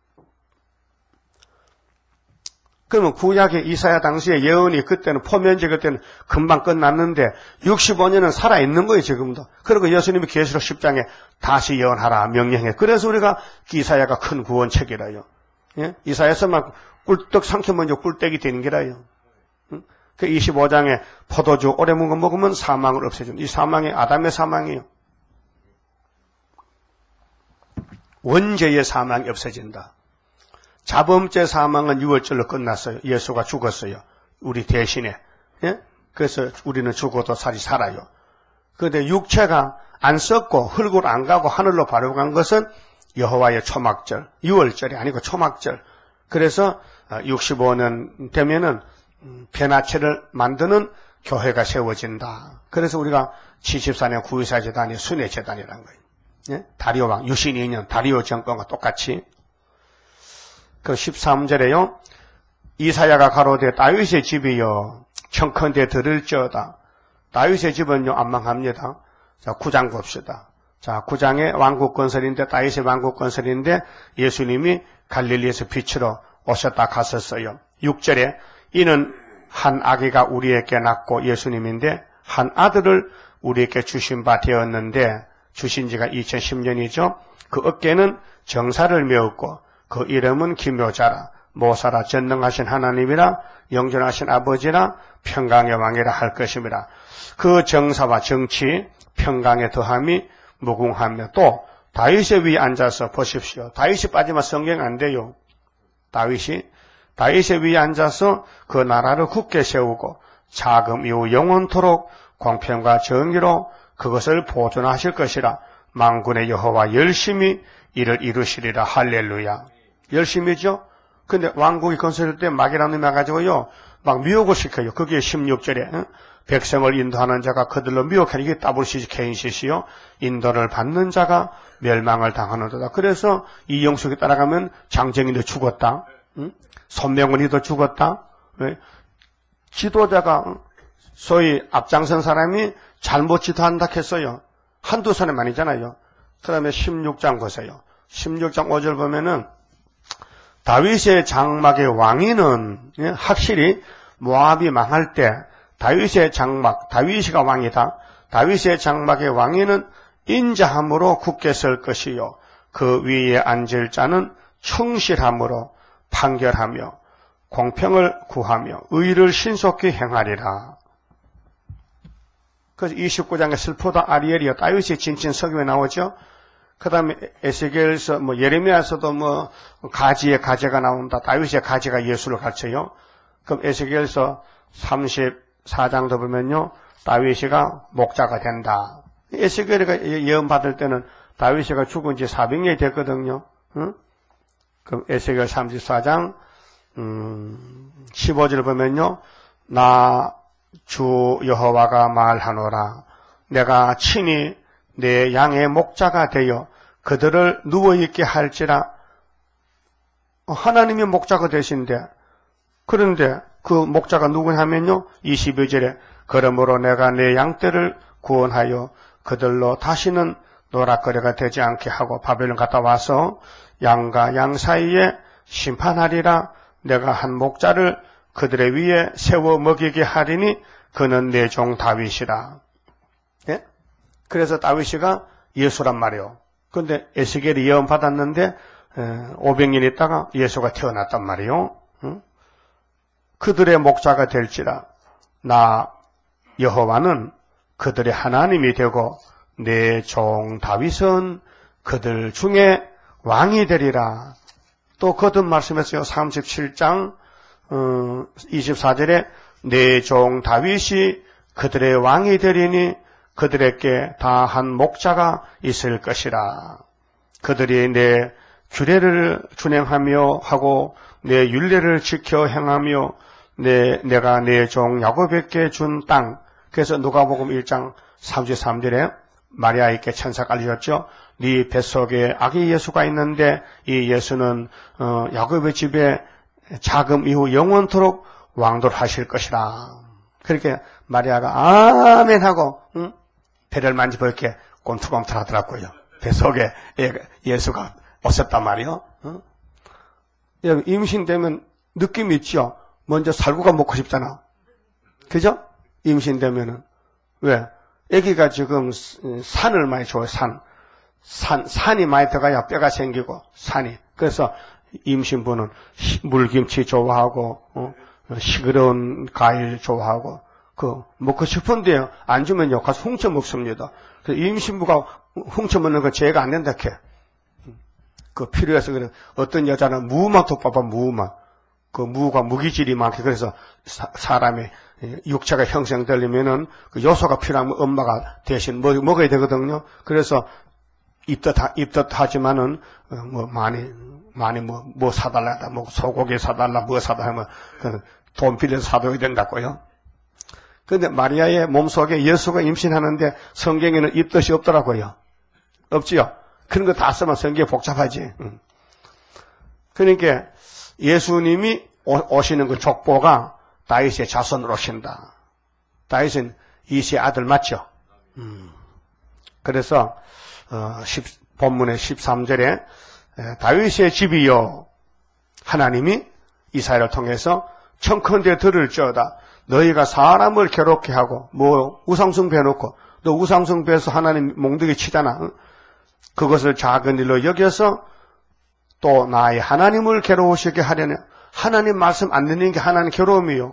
그러면 구약의 이사야 당시에 예언이 그때는 포면제 그때는 금방 끝났는데 65년은 살아있는 거예요, 지금도. 그리고 예수님이 계시록 10장에 다시 예언하라 명령해. 그래서 우리가 이사야가 큰 구원책이라요. 예? 이사야서만 꿀떡 삼키면 이제 꿀떡이 되는 게라요. 그 25장에 포도주 오래 먹으면 사망을 없애준. 이 사망이 아담의 사망이에요. 원죄의 사망이 없어진다. 자범죄 사망은 6월절로 끝났어요. 예수가 죽었어요. 우리 대신에. 예? 그래서 우리는 죽어도 살아요. 그런데 육체가 안 썩고 흙으로 안 가고 하늘로 바로 간 것은 여호와의 초막절, 6월절이 아니고 초막절. 그래서 65년 되면은 변화체를 만드는 교회가 세워진다. 그래서 우리가 74년 구유사 재단이 순회 재단이라는 거예요. 예? 다리오 왕 62년 다리오 정권과 똑같이. 그 13절에요. 이사야가 가로되 다윗의 집이여 청컨대 들을지어다. 다윗의 집은요 안 망합니다. 자, 9장 봅시다. 자, 9장의 왕국 건설인데, 다윗의 왕국 건설인데 예수님이 갈릴리에서 빛으로 오셨다 갔었어요. 6절에 이는 한 아기가 우리에게 낳고, 예수님인데 한 아들을 우리에게 주신 바 되었는데, 주신 지가 2010년이죠. 그 어깨는 정사를 메었고 그 이름은 기묘자라, 모사라, 전능하신 하나님이라, 영존하신 아버지라, 평강의 왕이라 할 것입니다. 그 정사와 정치, 평강의 더함이 무궁하며, 또 다윗의 위에 앉아서 보십시오. 다윗이 빠지면 성경 안 돼요. 다윗의 위에 앉아서 그 나라를 굳게 세우고 자금 이후 영원토록 공평과 정의로 그것을 보존하실 것이라. 만군의 여호와 열심히 이를 이루시리라. 할렐루야. 열심히죠? 근데 왕국이 건설될 때 막이라는 놈이 와가지고요, 막 미혹을 시켜요. 그게 16절에, 백성을 인도하는 자가 그들로 미혹하는, 이게 WCG 케인시시요. 인도를 받는 자가 멸망을 당하는도다. 그래서 이 영속에 따라가면 장정인도 죽었다. 손명은이도 죽었다. 지도자가, 소위 앞장선 사람이 잘못 지도한다 했어요. 한두 사람 아니잖아요. 그 다음에 16장 보세요. 16장 5절 보면은, 다윗의 장막의 왕위는 확실히 모압이 망할 때 다윗의 장막, 다윗이가 왕이다. 다윗의 장막의 왕위는 인자함으로 굳게 설 것이요. 그 위에 앉을 자는 충실함으로 판결하며 공평을 구하며 의를 신속히 행하리라. 그래서 29장에 슬프다 아리엘이요. 다윗의 진친 서기에 나오죠. 그 다음에 에스겔서, 예레미야서도 가지의 가지가 나온다. 다윗의 가지가 예수를 가르쳐요. 그럼 에스겔서 34장도 보면요, 다윗이가 목자가 된다. 에스겔이가 예언 받을 때는 다윗이가 죽은 지 400년이 됐거든요. 응? 그럼 에스겔 34장, 15절 보면요, 나 주 여호와가 말하노라. 내가 친히 내 양의 목자가 되어 그들을 누워있게 할지라. 하나님이 목자가 되신데, 그런데 그 목자가 누구냐면요, 22절에 그러므로 내가 내 양떼를 구원하여 그들로 다시는 노락거리가 되지 않게 하고 바벨론 갔다 와서 양과 양 사이에 심판하리라. 내가 한 목자를 그들의 위에 세워 먹이게 하리니 그는 내 종 다윗이라. 예? 그래서 다윗이가 예수란 말이에요. 그런데 에스겔이 예언 받았는데 500년 있다가 예수가 태어났단 말이에요. 응? 그들의 목자가 될지라. 나 여호와는 그들의 하나님이 되고 내 종 다윗은 그들 중에 왕이 되리라. 또 거듭 말씀했어요. 37장 24절에 내 종 다윗이 그들의 왕이 되리니 그들에게 다 한 목자가 있을 것이라. 그들이 내 규례를 준행하며 하고 내 율례를 지켜 행하며 내가 내 종 야곱에게 준 땅. 그래서 누가복음 1장 33절에 마리아에게 천사가 알려줬죠. 네 뱃속에 아기 예수가 있는데 이 예수는 야곱의 집에 자금 이후 영원토록 왕돌하실 것이라. 그렇게 마리아가 아멘 하고 배를 만져볼게 꼼틀꼼틀 하더라고요. 뱃속에 예수가 없었단 말이요. 임신되면 느낌이 있죠. 먼저 살구가 먹고 싶잖아. 그죠? 임신되면은. 왜? 아기가 지금 산을 많이 좋아해요. 산이 많이 들어가야 뼈가 생기고, 산이. 그래서 임신부는 물김치 좋아하고, 시끄러운 과일 좋아하고, 먹고 싶은데요. 안 주면요. 가서 훔쳐 먹습니다. 그래서 임신부가 훔쳐 먹는 거 죄가 안 된다, 캐. 필요해서 그래. 어떤 여자는 무만 덮어봐, 무만. 무가 무기질이 많게, 그래서 사람의 육체가 형성되려면은 요소가 필요하면 엄마가 대신 먹어야 되거든요. 그래서 입덧하지만은, 많이 사달라, 소고기 사달라, 사달라 하면, 돈 빌려서 사둬야 된다고요. 근데 마리아의 몸속에 예수가 임신하는데 성경에는 입덧이 없더라고요. 없지요? 그런 거 다 쓰면 성경이 복잡하지. 그러니까 예수님이 오시는 그 족보가 다윗의 자손으로 오신다. 다윗은 이시의 아들 맞죠? 그래서 본문의 13절에 다윗의 집이요 하나님이 이사야를 통해서 청컨대 들을지어다. 너희가 사람을 괴롭게 하고 우상숭 배놓고 너 우상숭 배서 하나님 몽둥이 치잖아. 그것을 작은 일로 여겨서 또 나의 하나님을 괴로우시게 하려냐. 하나님 말씀 안 듣는 게 하나님 괴로움이요.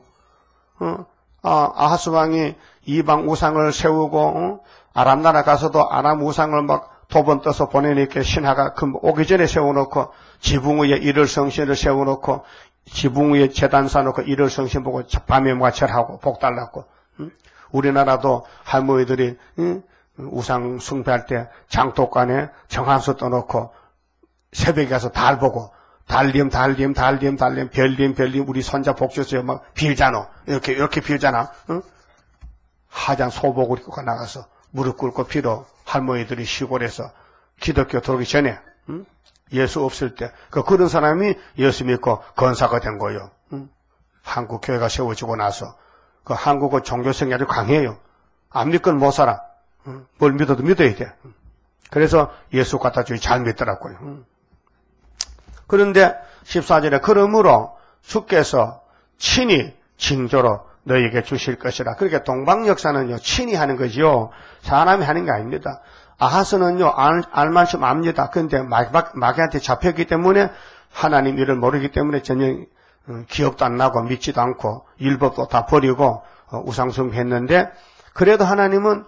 아하스 왕이 이방 우상을 세우고 아람 나라 가서도 아람 우상을 막 도번 떠서 보내니까 신하가 오기 전에 세워놓고 지붕 위에 일월성신을 세워놓고 지붕 위에 제단 쌓아놓고 일월성신 보고 밤에 절하고 복 달랐고. 우리나라도 할머니들이 우상 숭배할 때 장독간에 정한수 떠놓고 새벽에 가서 달 보고 달님 별님 우리 손자 복주세요 막 빌잖아. 이렇게 빌잖아. 응? 하얀 소복을 입고 나가서 무릎 꿇고 빌어. 할머니들이 시골에서 기독교 들어오기 전에 응? 예수 없을 때 그런 사람이 예수 믿고 건사가 된 거예요. 응? 한국 교회가 세워지고 나서 그 한국은 종교성이 아주 강해요. 안 믿고는 못 살아. 응? 뭘 믿어도 믿어야 돼. 그래서 예수 갖다 주기 잘 믿더라고요. 응? 그런데 14절에 그러므로 주께서 친히 징조로 너희에게 주실 것이라. 그러니까 동방 역사는요 친히 하는 거지요. 사람이 하는 게 아닙니다. 아하스는요 알만큼 압니다. 그런데 마귀한테 잡혔기 때문에 하나님 일을 모르기 때문에 전혀 기억도 안 나고 믿지도 않고 율법도 다 버리고 우상숭배했는데 그래도 하나님은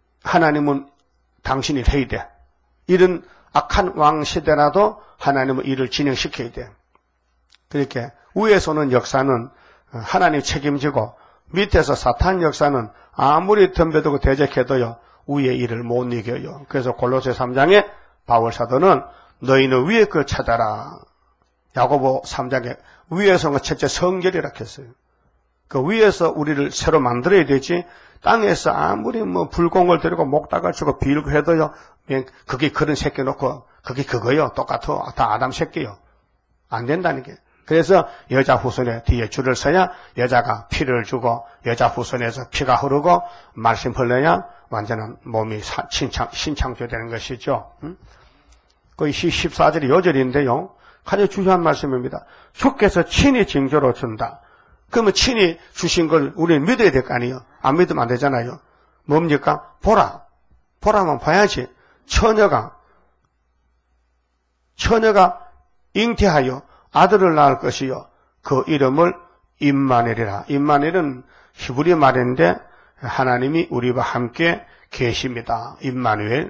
당신이 해야 돼. 이런 악한 왕 시대라도 하나님은 일을 진행시켜야 돼. 그렇게 위에서는 역사는 하나님 책임지고 밑에서 사탄 역사는 아무리 덤벼들고 대적해도요 위의 일을 못 이겨요. 그래서 골로새 3장에 바울 사도는 너희는 위의 걸 찾아라. 야고보 3장에 위에서는 첫째 성결이라 했어요. 그 위에서 우리를 새로 만들어야 되지 땅에서 아무리 불공을 들이고 목닥을 치고 빌고 해도요 그게 그런 새끼 놓고 그게 그거요. 똑같아. 다 아담 새끼요. 안 된다는 게. 그래서 여자 후손에 뒤에 줄을 서야 여자가 피를 주고 여자 후손에서 피가 흐르고 말씀 흘러야 완전한 몸이 신창조되는 것이죠. 그 14절이 요절인데요. 아주 중요한 말씀입니다. 주께서 친히 징조로 준다. 그러면 친히 주신 걸 우리는 믿어야 될 거 아니에요. 안 믿으면 안 되잖아요. 뭡니까? 보라만 봐야지. 처녀가 잉태하여 아들을 낳을 것이요. 그 이름을 임마누엘이라. 임마누엘은 히브리 말인데 하나님이 우리와 함께 계십니다. 임마누엘.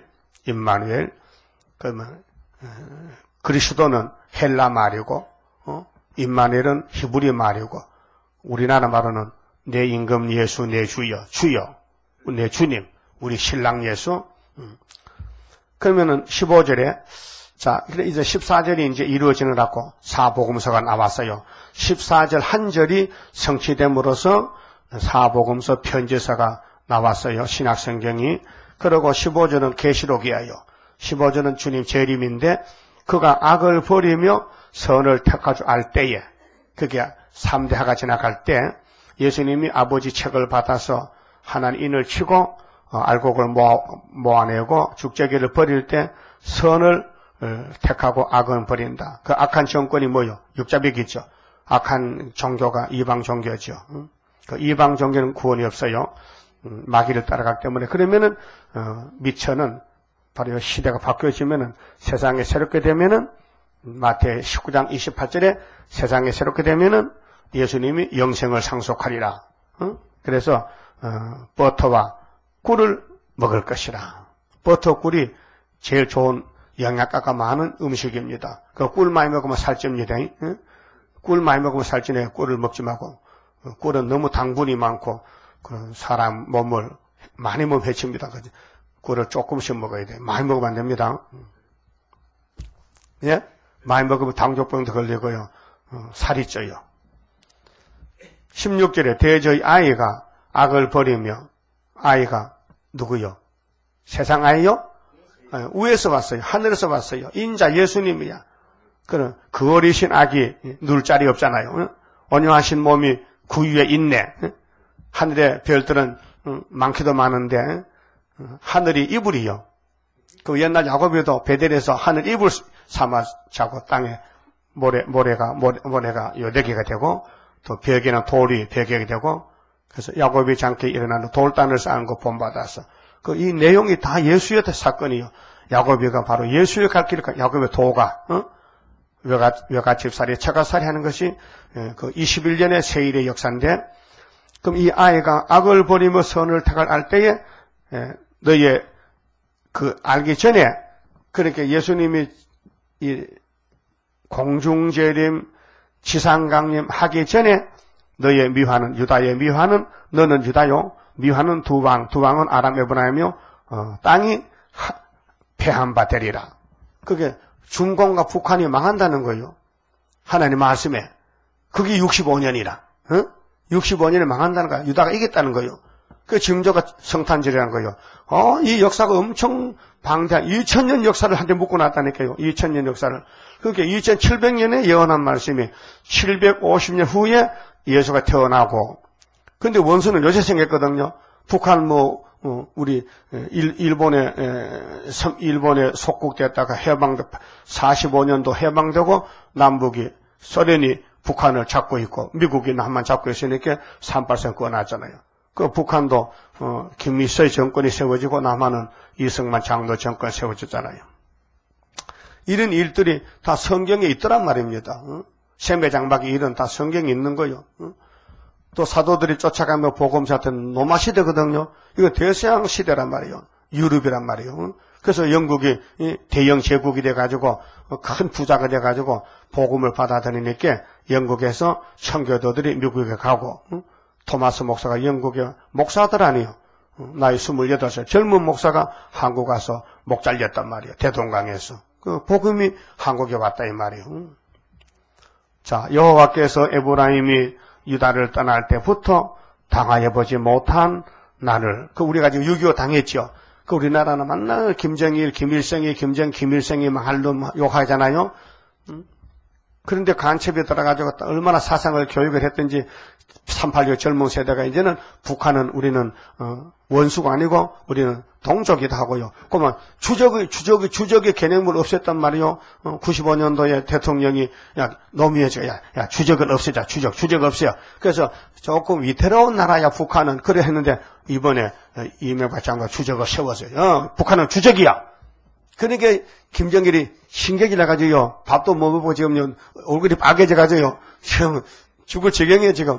그러면 그리스도는 헬라 말이고 임마누엘은 히브리 말이고 우리나라 말로는 내 임금 예수 내 주여 내 주님 우리 신랑 예수. 그러면은 15절에 자, 이제 14절이 이제 이루어지느라고 사복음서가 나왔어요. 14절 한 절이 성취됨으로써 사복음서 편지서가 나왔어요. 신약성경이. 그리고 15절은 계시록이에요. 15절은 주님 재림인데 그가 악을 버리며 선을 택하주 알 때에 그게 3대하가 지나갈 때 예수님이 아버지 책을 받아서 하나님 인을 치고 알곡을 모아내고 죽제기를 버릴 때 선을 택하고 악은 버린다. 그 악한 정권이 뭐요? 육자백이죠. 악한 종교가 이방 종교죠. 그 이방 종교는 구원이 없어요. 마귀를 따라가기 때문에. 그러면은 미천은 바로 시대가 바뀌어지면은 세상에 새롭게 되면은 마태 19장 28절에 세상에 새롭게 되면은 예수님이 영생을 상속하리라. 그래서 버터와 꿀을 먹을 것이라. 버터 꿀이 제일 좋은 영양가가 많은 음식입니다. 그 꿀 많이 먹으면 살찝니다. 꿀 많이 먹으면 살찌네. 꿀을 먹지 말고. 꿀은 너무 당분이 많고 그 사람 몸을 많이 먹으면 해칩니다. 꿀을 조금씩 먹어야 돼. 많이 먹으면 안 됩니다. 예? 많이 먹으면 당뇨병도 걸리고요. 살이 쪄요. 16절에 대저의 아이가 악을 버리며 아이가 누구요? 세상 아이요? 위에서 왔어요. 하늘에서 왔어요. 인자 예수님이야. 그럼 그 어리신 아기 누울 자리 없잖아요. 온유하신 몸이 그 위에 있네. 하늘의 별들은 많기도 많은데 하늘이 이불이요. 그 옛날 야곱에도 베델에서 하늘 이불 삼아 자고 땅에 모래가 요대기가 되고 또 벽에는 돌이 벽이 되고 그래서 야곱이 잠께 일어나는 돌단을 쌓은 거 본받아서 이 내용이 다 예수의 사건이요. 야곱이가 바로 예수의 갈 길을 야곱의 도가 외갓집살이 처갓살이 하는 것이 그 21년의 세일의 역사인데 그럼 이 아이가 악을 버리며 선을 택할 알 때에 너의 그 알기 전에 그렇게 예수님이 이 공중재림 지상강림 하기 전에 너의 미화는 유다의 미화는 너는 유다요 미화는 두왕은 아람 에브라임이요 땅이 패한바 되리라. 그게 중공과 북한이 망한다는 거예요. 하나님 말씀에. 그게 65년이라. 65년에 망한다는 거야. 유다가 이겼다는 거예요. 그 징조가 성탄절이라는 거예요. 이 역사가 엄청 방대한 2000년 역사를 한데 묶고 놨다니까요. 2000년 역사를. 그게 2700년에 예언한 말씀이 750년 후에 예수가 태어나고, 근데 원수는 요새 생겼거든요. 북한 우리 일본에 속국됐다가 해방돼 45년도 해방되고 남북이 소련이 북한을 잡고 있고 미국이 남만 잡고 있으니까 38선 꺼놨잖아요. 그 북한도 김일성의 정권이 세워지고 남한은 이승만 장로 정권 세워졌잖아요. 이런 일들이 다 성경에 있더란 말입니다. 셈배장박이 일은 다 성경에 있는 거예요. 또 사도들이 쫓아가며 복음 전했던 로마 시대거든요. 이거 대서양 시대란 말이에요. 유럽이란 말이에요. 그래서 영국이 대영 제국이 돼가지고 큰 부자가 돼가지고 복음을 받아들이니까 영국에서 청교도들이 미국에 가고, 토마스 목사가 영국의 목사들 아니에요. 나이 28살 젊은 목사가 한국 가서 목 잘렸단 말이에요. 대동강에서. 그 복음이 한국에 왔다 이 말이에요. 자, 여호와께서 에브라임이 유다를 떠날 때부터 당하여보지 못한 나를, 우리가 지금 6.25 당했죠. 우리나라는 맨날 김정일, 김일성이 말로 욕하잖아요. 그런데 간첩에 들어가지고 얼마나 사상을 교육을 했든지 386 젊은 세대가 이제는 북한은 우리는 원수가 아니고 우리는 동족이다 하고요. 그러면 주적의 개념을 없앴단 말이요. 95년도에 대통령이 노무현씨가 야 주적을 없애자. 주적 없애요. 그래서 조금 위태로운 나라야 북한은. 그래 했는데 이번에 이명박 장관 주적을 세웠어요. 북한은 주적이야. 그러니까 김정일이 신경이 나가지고요. 밥도 못 먹고 지금 얼굴이 빨개져가지고요. 지금 죽을 지경이에요 지금.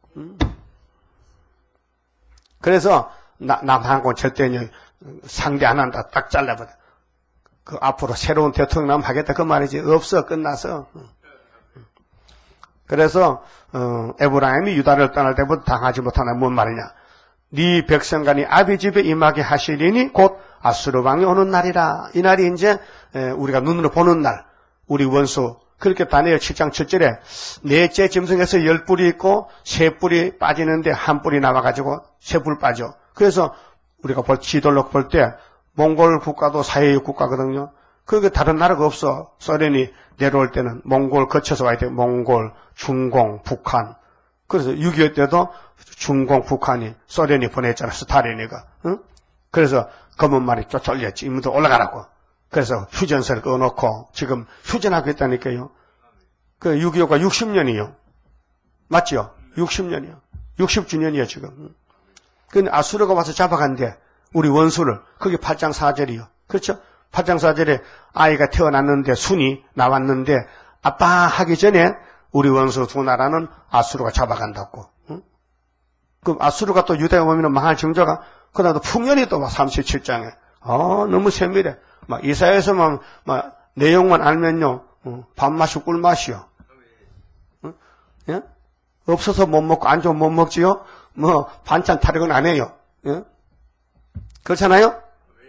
그래서 남한군 절대 상대 안 한다. 딱 잘라버려. 그 앞으로 새로운 대통령 나면 하겠다 그 말이지. 없어. 끝났어. 그래서 에브라임이 유다를 떠날 때부터 당하지 못하나 뭔 말이냐. 네 백성간이 아비 집에 임하게 하시리니 곧 아수르 왕이 오는 날이라. 이 날이 이제 우리가 눈으로 보는 날. 우리 원수. 그렇게 다니엘 7장 7절에 넷째 짐승에서 10뿔이 있고 3뿔이 빠지는데 1뿔이 나와가지고 3뿔 빠져. 그래서 우리가 지도록 볼 때 몽골 국가도 사회주의 국가거든요. 그게 다른 나라가 없어. 소련이 내려올 때는 몽골 거쳐서 와야 돼. 몽골, 중공, 북한. 그래서 6.25 때도 중공, 북한이 소련이 보냈잖아. 스탈린이가. 응? 그래서 검은 말이 쫓아올렸지. 이분들 올라가라고. 그래서 휴전선을 꺼놓고 지금 휴전하고 있다니까요. 그 6.25가 60년이요. 맞죠? 60년이요. 60주년이요 지금. 근데 아수르가 와서 잡아간대. 우리 원수를. 그게 8장 4절이요. 그렇죠? 8장 4절에 아이가 태어났는데 순이 나왔는데 아빠 하기 전에 우리 원수 두 나라는 아수르가 잡아간다고. 응? 그럼 아수르가 또 유다에 오면 망할 징조가 그다음에 풍년이 또 37장에. 너무 세밀해. 이사야에서만 내용만 알면요. 밥맛이 꿀맛이요. 예? 없어서 못 먹고 안 좋으면 못 먹지요. 반찬 타령은 안 해요. 예? 그렇잖아요?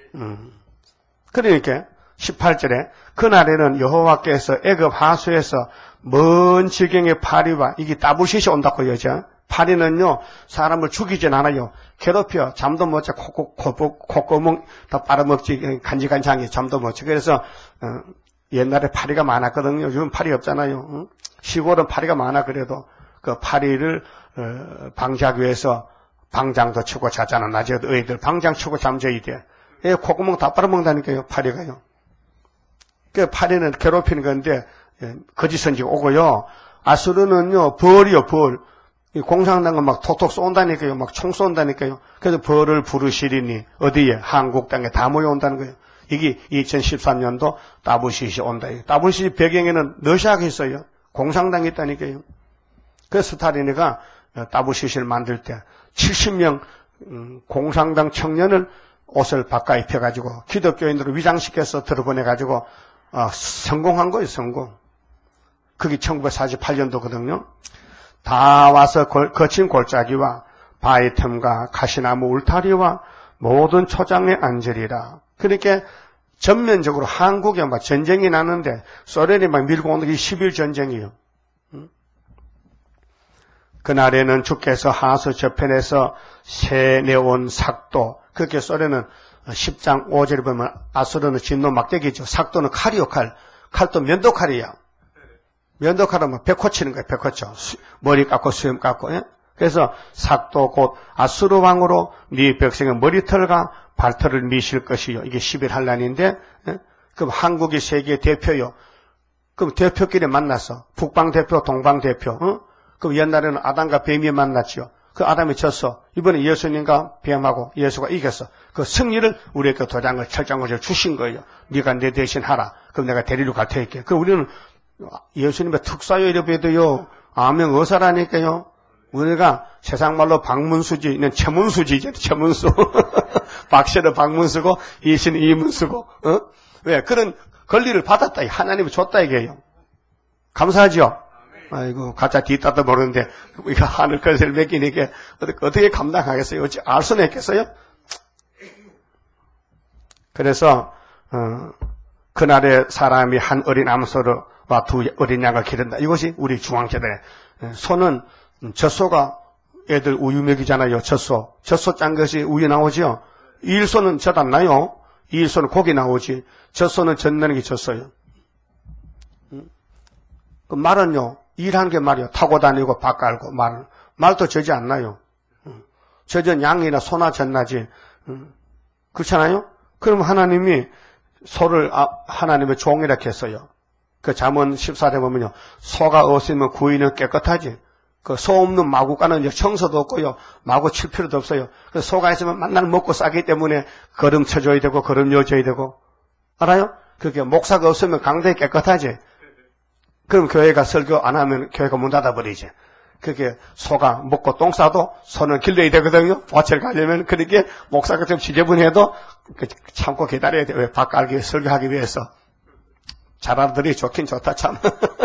그러니까 18절에 그날에는 여호와께서 애굽 하수에서 먼 지경의 파리와 이게 따부시시 온다고 여자. 파리는요 사람을 죽이진 않아요. 괴롭혀. 잠도 못 자. 콧구멍 다 빨아먹지. 간지간지하게 잠도 못 자. 그래서 옛날에 파리가 많았거든요. 요즘 파리 없잖아요. 시골은 파리가 많아. 그래도 그 파리를 방지하기 위해서 방장도 치고 자잖아. 낮에도 애들 방장 치고 잠져야 돼. 콧구멍 다 빨아먹는다니까요. 파리가요. 그 파리는 괴롭히는 건데 거짓선지 오고요. 아수르는요 벌이요 벌. 공산당은 막 톡톡 쏜다니까요. 막 총 쏜다니까요. 그래서 벌을 부르시리니 어디에? 한국 땅에 다 모여온다는 거예요. 이게 2013년도 따부시시 온다. 따부시시 배경에는 러시아가 있어요. 공산당이 있다니까요. 그래서 스탈린이가 따부시시를 만들 때 70명 공산당 청년을 옷을 바꿔 입혀가지고 기독교인으로 위장시켜서 들어보내가지고 성공한 거예요. 성공. 그게 1948년도거든요. 다 와서 거친 골짜기와 바위 틈과 가시나무 울타리와 모든 초장에 앉으리라. 그렇게 전면적으로 한국에 막 전쟁이 나는데 소련이 막 밀고 오는 게 10일 전쟁이에요. 그날에는 주께서 하수 저편에서 새 내온 삭도, 그렇게 소련은 10장 5절에 보면 아수르는 진노 막대기죠. 삭도는 칼이요, 칼. 칼도 면도칼이야. 면도칼은 배 고치는 거예요, 배 고쳐. 머리 깎고 수염 깎고. 예? 그래서 삭도 곧 아수르 왕으로 네 백성의 머리털과 발털을 미실 것이요. 이게 10일 환란인데, 예? 그럼 한국이 세계 대표요. 그럼 대표끼리 만났어. 북방 대표, 동방 대표. 어? 그럼 옛날에는 아담과 뱀이 만났죠. 그 아담이 졌어. 이번에 예수님과 뱀하고 예수가 이겼어. 그 승리를 우리에게 도장을 철장을 주신 거예요. 네가 내 대신 하라. 그럼 내가 데리러 갈 테니까. 그 우리는 예수님의 특사요 이래봬도요. 아멘 의사라니까요. 우리가 세상 말로 박문수지, 있는 최문수지, 최문수. 박씨는 박문수고, 이씨는 이문수고, 어? 왜? 그런 권리를 받았다. 하나님이 줬다, 이게요. 감사하죠? 아이고, 가짜 뒷따도 모르는데, 우리가 하늘 것을 맡기니까, 어떻게 감당하겠어요? 어찌 알 수는 있겠어요? 그래서, 그날에 사람이 한 어린 암소와 두 어린 양을 기른다. 이것이 우리 중앙제단의, 소는 젖소가 애들 우유 먹이잖아요. 젖소. 젖소 짠 것이 우유 나오죠. 일소는 젖 안 나요. 일소는 고기 나오지. 젖소는 젖 나는 게 젖소요. 그 말은요. 일하는 게 말이요. 타고 다니고 밥 깔고 말도 젖이 안 나요. 젖은 양이나 소나 젖 나지. 그렇잖아요. 그럼 하나님이 소를 하나님의 종이라 했어요. 그 잠언 14에 보면요. 소가 없으면 구이는 깨끗하지. 그 소 없는 마구간은 이제 청소도 없고요. 마구 칠 필요도 없어요. 그 소가 있으면 맨날 먹고 싸기 때문에 거름 쳐줘야 되고 거름 여줘야 되고. 알아요? 그게 목사가 없으면 강당이 깨끗하지. 그럼 교회가 설교 안 하면 교회가 문 닫아버리지. 그게 소가 먹고 똥 싸도 소는 길러야 되거든요. 밭을 가려면. 그렇게 목사가 좀 지저분해도 참고 기다려야 돼. 왜? 밥 깔기 설교하기 위해서. 자라들이 좋긴 좋다 참.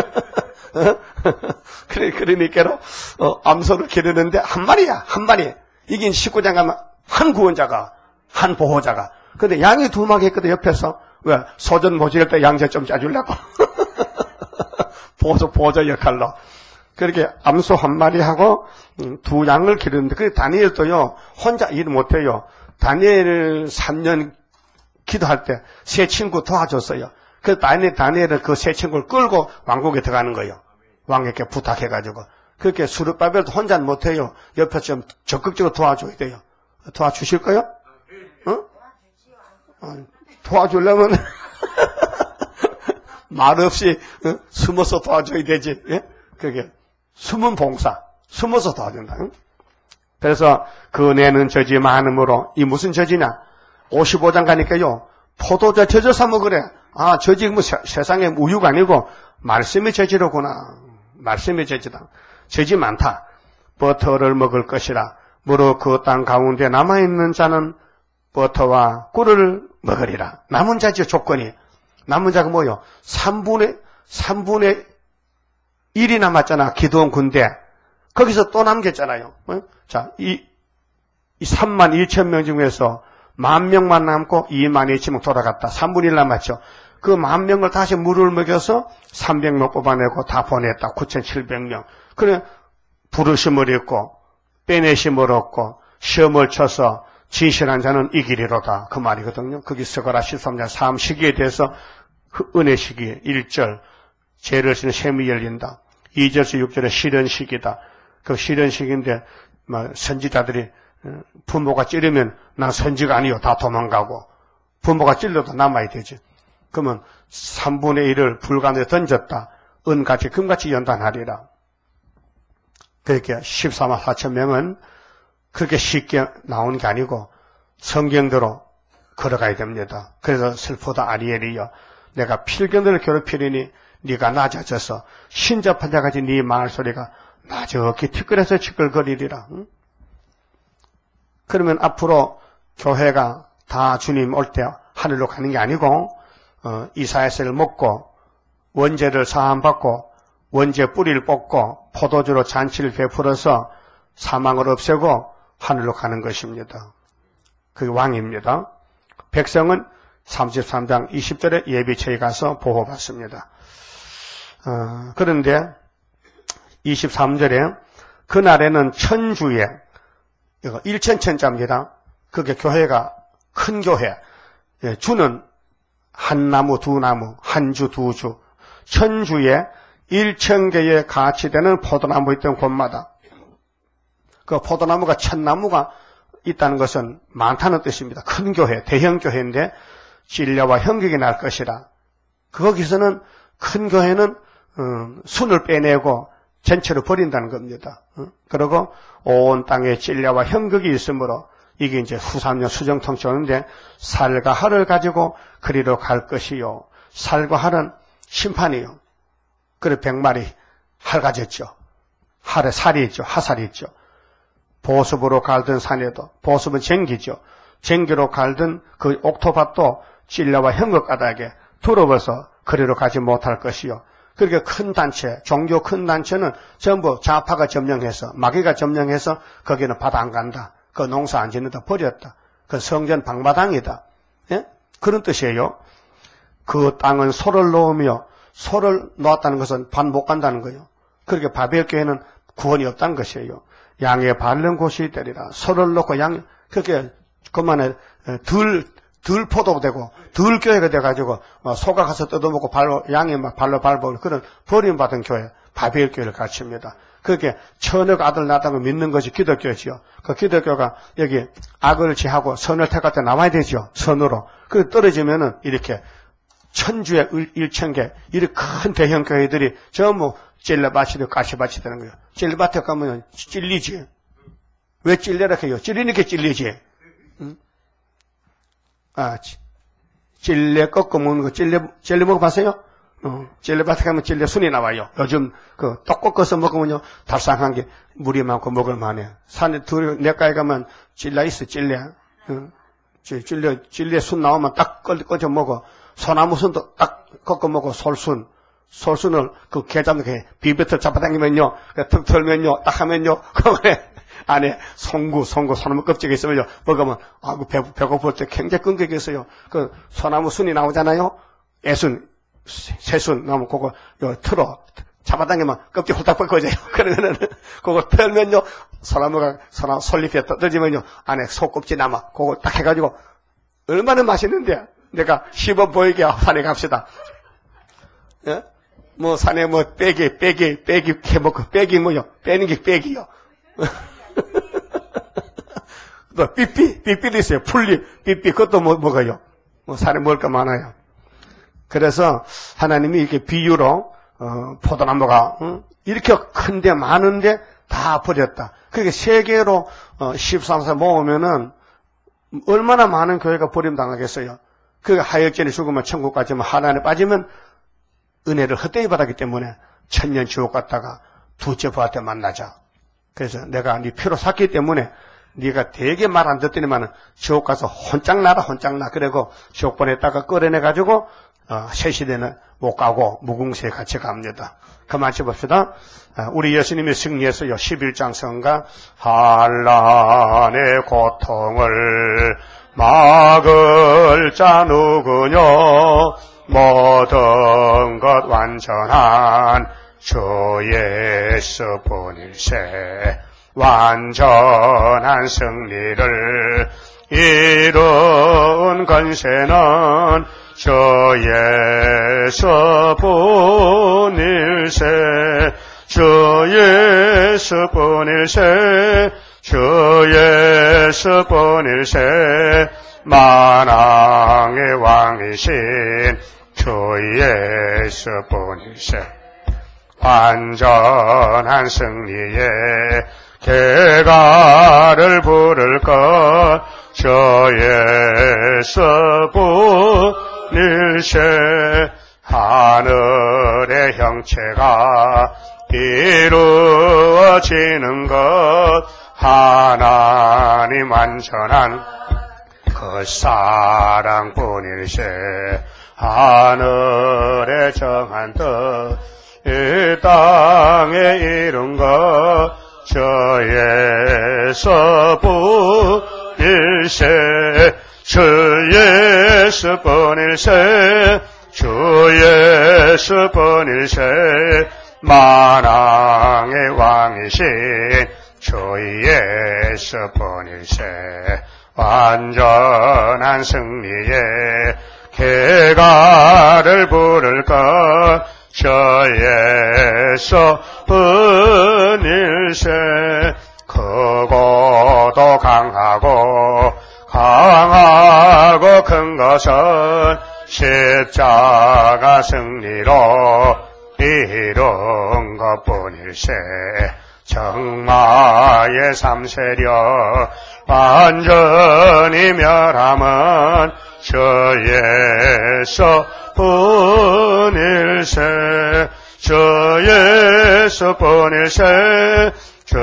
그러니까로 암소를 기르는데 한 마리야. 한 마리. 이긴 19장 가면 한 구원자가, 한 보호자가. 근데 양이 두 마리 했거든 옆에서. 왜? 소전 모질할 때 양자 좀 짜주려고. 보호자 역할로. 그렇게 암소 한 마리하고 두 양을 기르는데, 그 다니엘도요, 혼자 일 못해요. 다니엘 3년 기도할 때 세 친구 도와줬어요. 그래서 다니엘은 그 세 친구를 끌고 왕국에 들어가는 거예요. 왕에게 부탁해가지고. 그렇게 수르바벨도 혼자는 못해요. 옆에 좀 적극적으로 도와줘야 돼요. 도와주실 거요? 도와주려면 말 없이 숨어서 도와줘야 되지. 예? 그게 숨은 봉사, 숨어서 도와준다. 응? 그래서 그 내는 저지 많음으로, 이 무슨 저지냐? 55장 가니까요, 포도주 저져 사 먹으래. 아, 저지 뭐 세상에 우유가 아니고 말씀의 저지로구나. 말씀의 저지다. 저지 많다. 버터를 먹을 것이라. 무릇 그 땅 가운데 남아있는 자는 버터와 꿀을 먹으리라. 남은 자죠, 조건이. 남은 자가 뭐요? 3분의 1이 남았잖아. 기도원 군대. 거기서 또 남겼잖아요. 자, 이 3만 2천 명 중에서 10,000명만 남고 2만 2천 명 돌아갔다. 3분의 1 남았죠. 그 10,000명을 다시 물을 먹여서 300명 뽑아내고 다 보냈다. 9,700명. 그래, 부르심을 읽고, 빼내심을 얻고, 시험을 쳐서 진실한 자는 이기리로다. 그 말이거든요. 거기 스가랴 13장 3시기에 대해서 은혜 시기 1절, 죄를 지는 셈이 열린다. 2절에서 6절에 실현 시기다. 그 실현 시기인데, 선지자들이 부모가 찌르면 난 선지가 아니요. 다 도망가고, 부모가 찔러도 남아야 되지. 그러면 3분의 1을 불간에 던졌다. 은같이 금같이 연단하리라. 그렇게 14만 4천 명은 그렇게 쉽게 나온 게 아니고 성경대로 걸어가야 됩니다. 그래서 슬프다 아리엘이여, 내가 필경들을 괴롭히리니 네가 낮아져서 신접한 자같이 네 말소리가 나저기 티끌에서 티끌거리리라. 응? 그러면 앞으로 교회가 다 주님 올 때 하늘로 가는 게 아니고 이사야서를 먹고 원죄를 사함받고 원죄 뿌리를 뽑고 포도주로 잔치를 베풀어서 사망을 없애고 하늘로 가는 것입니다. 그 왕입니다. 백성은 33장 20절에 예비처에 가서 보호받습니다. 그런데 23절에 그날에는 천주에, 이거 1천천자입니다. 그게 교회가 큰 교회. 주는 한 나무, 두 나무, 한 주, 두 주. 천주에 1,000개의 가치 되는 포도나무 있던 곳마다. 그 포도나무가 천나무가 있다는 것은 많다는 뜻입니다. 큰 교회, 대형 교회인데 진려와 형극이 날 것이라. 거기서는 큰 교회는 순을 빼내고 전체로 버린다는 겁니다. 그리고 온 땅에 진려와 형극이 있으므로 이게 이제 후3년 수정통치오는데 살과 할을 가지고 그리로 갈 것이요. 살과 할은 심판이요. 그래 100마리 할 가졌죠. 할에 살이 있죠. 하살이 있죠. 보습으로 갈든 산에도 보습은 쟁기죠. 쟁기로 갈든 그 옥토밭도 진려와 형극 가닥에 두러워서 그리로 가지 못할 것이요. 그렇게 큰 단체, 종교 큰 단체는 전부 좌파가 점령해서 마귀가 점령해서 거기는 바다 안 간다. 그 농사 안 짓는다 버렸다. 그 성전 방마당이다. 예? 그런 뜻이에요. 그 땅은 소를 놓으며 소를 놓았다는 것은 반 못 간다는 거예요. 그렇게 바벨교회는 구원이 없다는 것이에요. 양의 바른 곳이 되리라. 소를 놓고 양 그렇게 그만에 들 포도가 되고 들 교회가 돼가지고 소가 가서 뜯어먹고 발로 양이 막 발로 밟고 그런 버림받은 교회 바벨교회를 가르칩니다. 그렇게 천억 아들 낳았다는 걸 믿는 것이 기독교지요. 그 기독교가 여기 악을 지하고 선을 택할 때 나와야 되죠. 선으로. 그 떨어지면은 이렇게 천주에 1,000개 이렇게 큰 대형 교회들이 전부 찔레밭이고 가시밭이 되는 거예요. 찔레밭에 가면 찔리지. 왜 찔레라 해요? 찔리니까 찔리지. 응? 찔레 꺾어 먹는 거 찔레 먹어봤어요? 찔레밭에 가면 찔레 순이 나와요. 요즘 떡 꺾어서 먹으면요 달상한 게 물이 많고 먹을 만해. 산에 내과에 가면 찔레 있어 찔레. 찔레 순 나오면 딱 꺼져 먹어. 소나무 순도 딱 꺾어 먹어. 솔순을 그 게잡는 비벼터 잡아당기면요, 턱 털면요, 딱 하면요, 그거에 안에 소나무 껍질이 있으면요, 먹으면, 배고플 때 굉장히 끈기게 있어요. 그 소나무 순이 나오잖아요? 애순, 새순 나오면 그거, 틀어. 잡아당기면 껍질 홀딱 벗겨져요. 그러면은, 그거 털면요, 소나무 솔잎에 떨어지면요, 안에 속껍질 남아. 그거 딱 해가지고, 얼마나 맛있는데, 내가 씹어 보이게 산에 갑시다. 예? 산에 빼기 해먹고, 빼기 뭐요? 빼는 게 빼기요. 또, 삐삐도 있어요. 풀리, 삐삐, 그것도 먹어요. 산에 먹을 거 많아요. 그래서, 하나님이 이렇게 비유로, 포도나무가, 이렇게 큰데 많은데 다 버렸다. 그게 세계로, 13세 모으면은, 얼마나 많은 교회가 버림당하겠어요. 그 하역전에 죽으면 천국 가지만 하나님에 빠지면, 은혜를 헛되이 받았기 때문에 천년 지옥 갔다가 두째 부활 때 만나자. 그래서 내가 네 피로 샀기 때문에 네가 되게 말 안 듣더니만은 지옥 가서 혼짝 나라. 그리고 지옥 보냈다가 끌어내가지고 새 시대는 못 가고 무궁세에 같이 갑니다. 그만 봅시다. 우리 예수님이 승리했어요. 11장 성가 한란의 고통을 막을 자 누구뇨 모든 것 완전한 주 예수뿐일세 완전한 승리를 이룬 건세는 주 예수뿐일세 주 예수뿐일세 만왕의 왕이신 주 예수뿐일세 완전한 승리에 개가를 부를 것 주 예수뿐일세 하늘의 형체가 이루어지는 것 하나님 완전한 그 사랑뿐일세 하늘에 정한 뜻 이 땅에 이룬 것 저 예수뿐일세 일세 주 예수뿐일세 주 예수뿐일세 만왕의 왕이신 주 예수뿐일세 완전한 승리에 개가를 부를 것 주 예수뿐일세 크고도 강하고 큰 것은 십자가 승리로 이룬 것뿐일세 정마의 삼세력 완전히 멸함은 주 예수뿐일세 주 예수뿐일세 주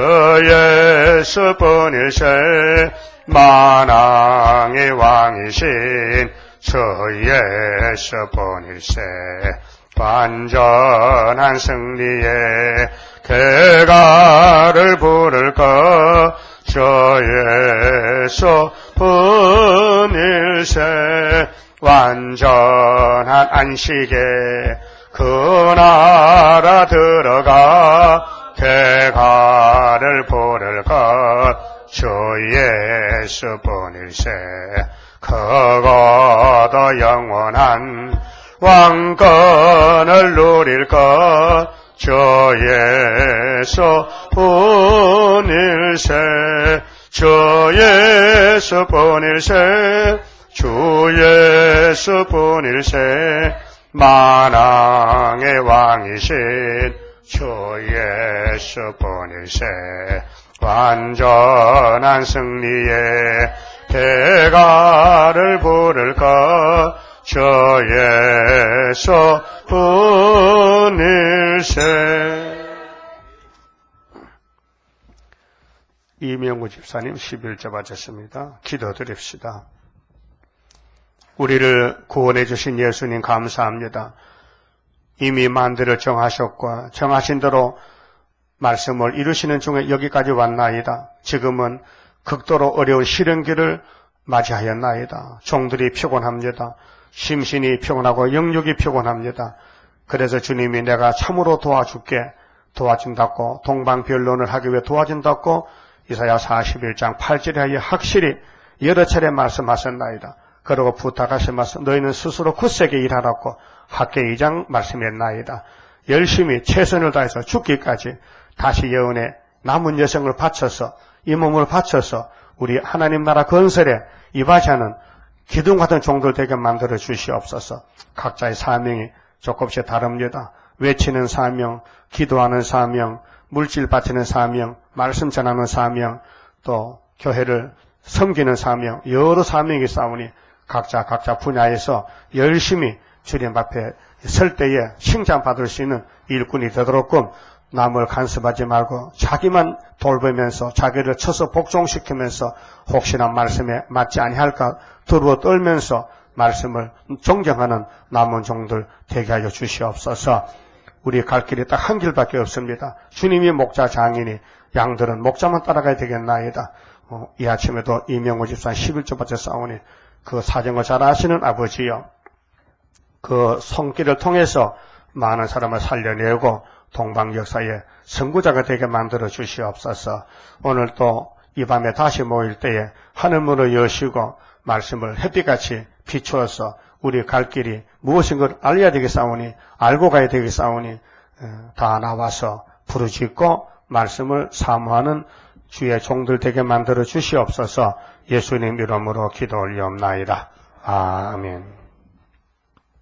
예수뿐일세 만왕의 왕이신 주 예수뿐일세 완전한 승리에 개가를 부를 것 주 예수뿐일세 완전한 안식에 그 나라 들어가 개가를 부를 것 주 예수뿐일세 크고도 영원한 왕권을 누릴 것 주 예수뿐일세 주 예수뿐일세 주 예수뿐일세 만왕의 왕이신 주 예수뿐일세 완전한 승리에 개가를 부를 것 주 예수뿐일세 이명구 집사님 11절 바쳤습니다. 기도드립시다. 우리를 구원해 주신 예수님 감사합니다. 이미 만대를 정하셨고 정하신 대로 말씀을 이루시는 중에 여기까지 왔나이다. 지금은 극도로 어려운 시련기를 맞이하였나이다. 종들이 피곤합니다. 심신이 피곤하고 영육이 피곤합니다. 그래서 주님이 내가 참으로 도와준다고 동방변론을 하기 위해 도와준다고 이사야 41장 8절에 확실히 여러 차례 말씀하셨나이다. 그러고 부탁하시면서 너희는 스스로 굳세게 일하라고 학계 2장 말씀했나이다. 열심히 최선을 다해서 죽기까지 다시 예언에 남은 여생을 바쳐서 이 몸을 바쳐서 우리 하나님 나라 건설에 이바지하는 기둥 같은 종들 되게 만들어 주시옵소서. 각자의 사명이 조금씩 다릅니다. 외치는 사명, 기도하는 사명, 물질 바치는 사명, 말씀 전하는 사명, 또 교회를 섬기는 사명, 여러 사명이 싸우니 각자 분야에서 열심히 주님 앞에 설 때에 칭찬받을 수 있는 일꾼이 되도록끔 남을 간섭하지 말고 자기만 돌보면서 자기를 쳐서 복종시키면서 혹시나 말씀에 맞지 아니할까 두루워 떨면서 말씀을 정정하는 남은 종들 되게 하여 주시옵소서. 우리 갈 길이 딱 한 길밖에 없습니다. 주님이 목자 장인이 양들은 목자만 따라가야 되겠나이다. 이 아침에도 이명호 집사 11조부터 싸우니 그 사정을 잘 아시는 아버지여, 그 손길을 통해서 많은 사람을 살려내고 동방 역사의 선구자가 되게 만들어 주시옵소서. 오늘 또 이 밤에 다시 모일 때에 하늘문을 여시고 말씀을 햇빛같이 비추어서 우리 갈 길이 무엇인 걸 알아야 되겠사오니, 알고 가야 되겠사오니 다 나와서 부르짖고 말씀을 사모하는 주의 종들 되게 만들어 주시옵소서. 예수님 이름으로 기도 올리옵나이다. 아멘.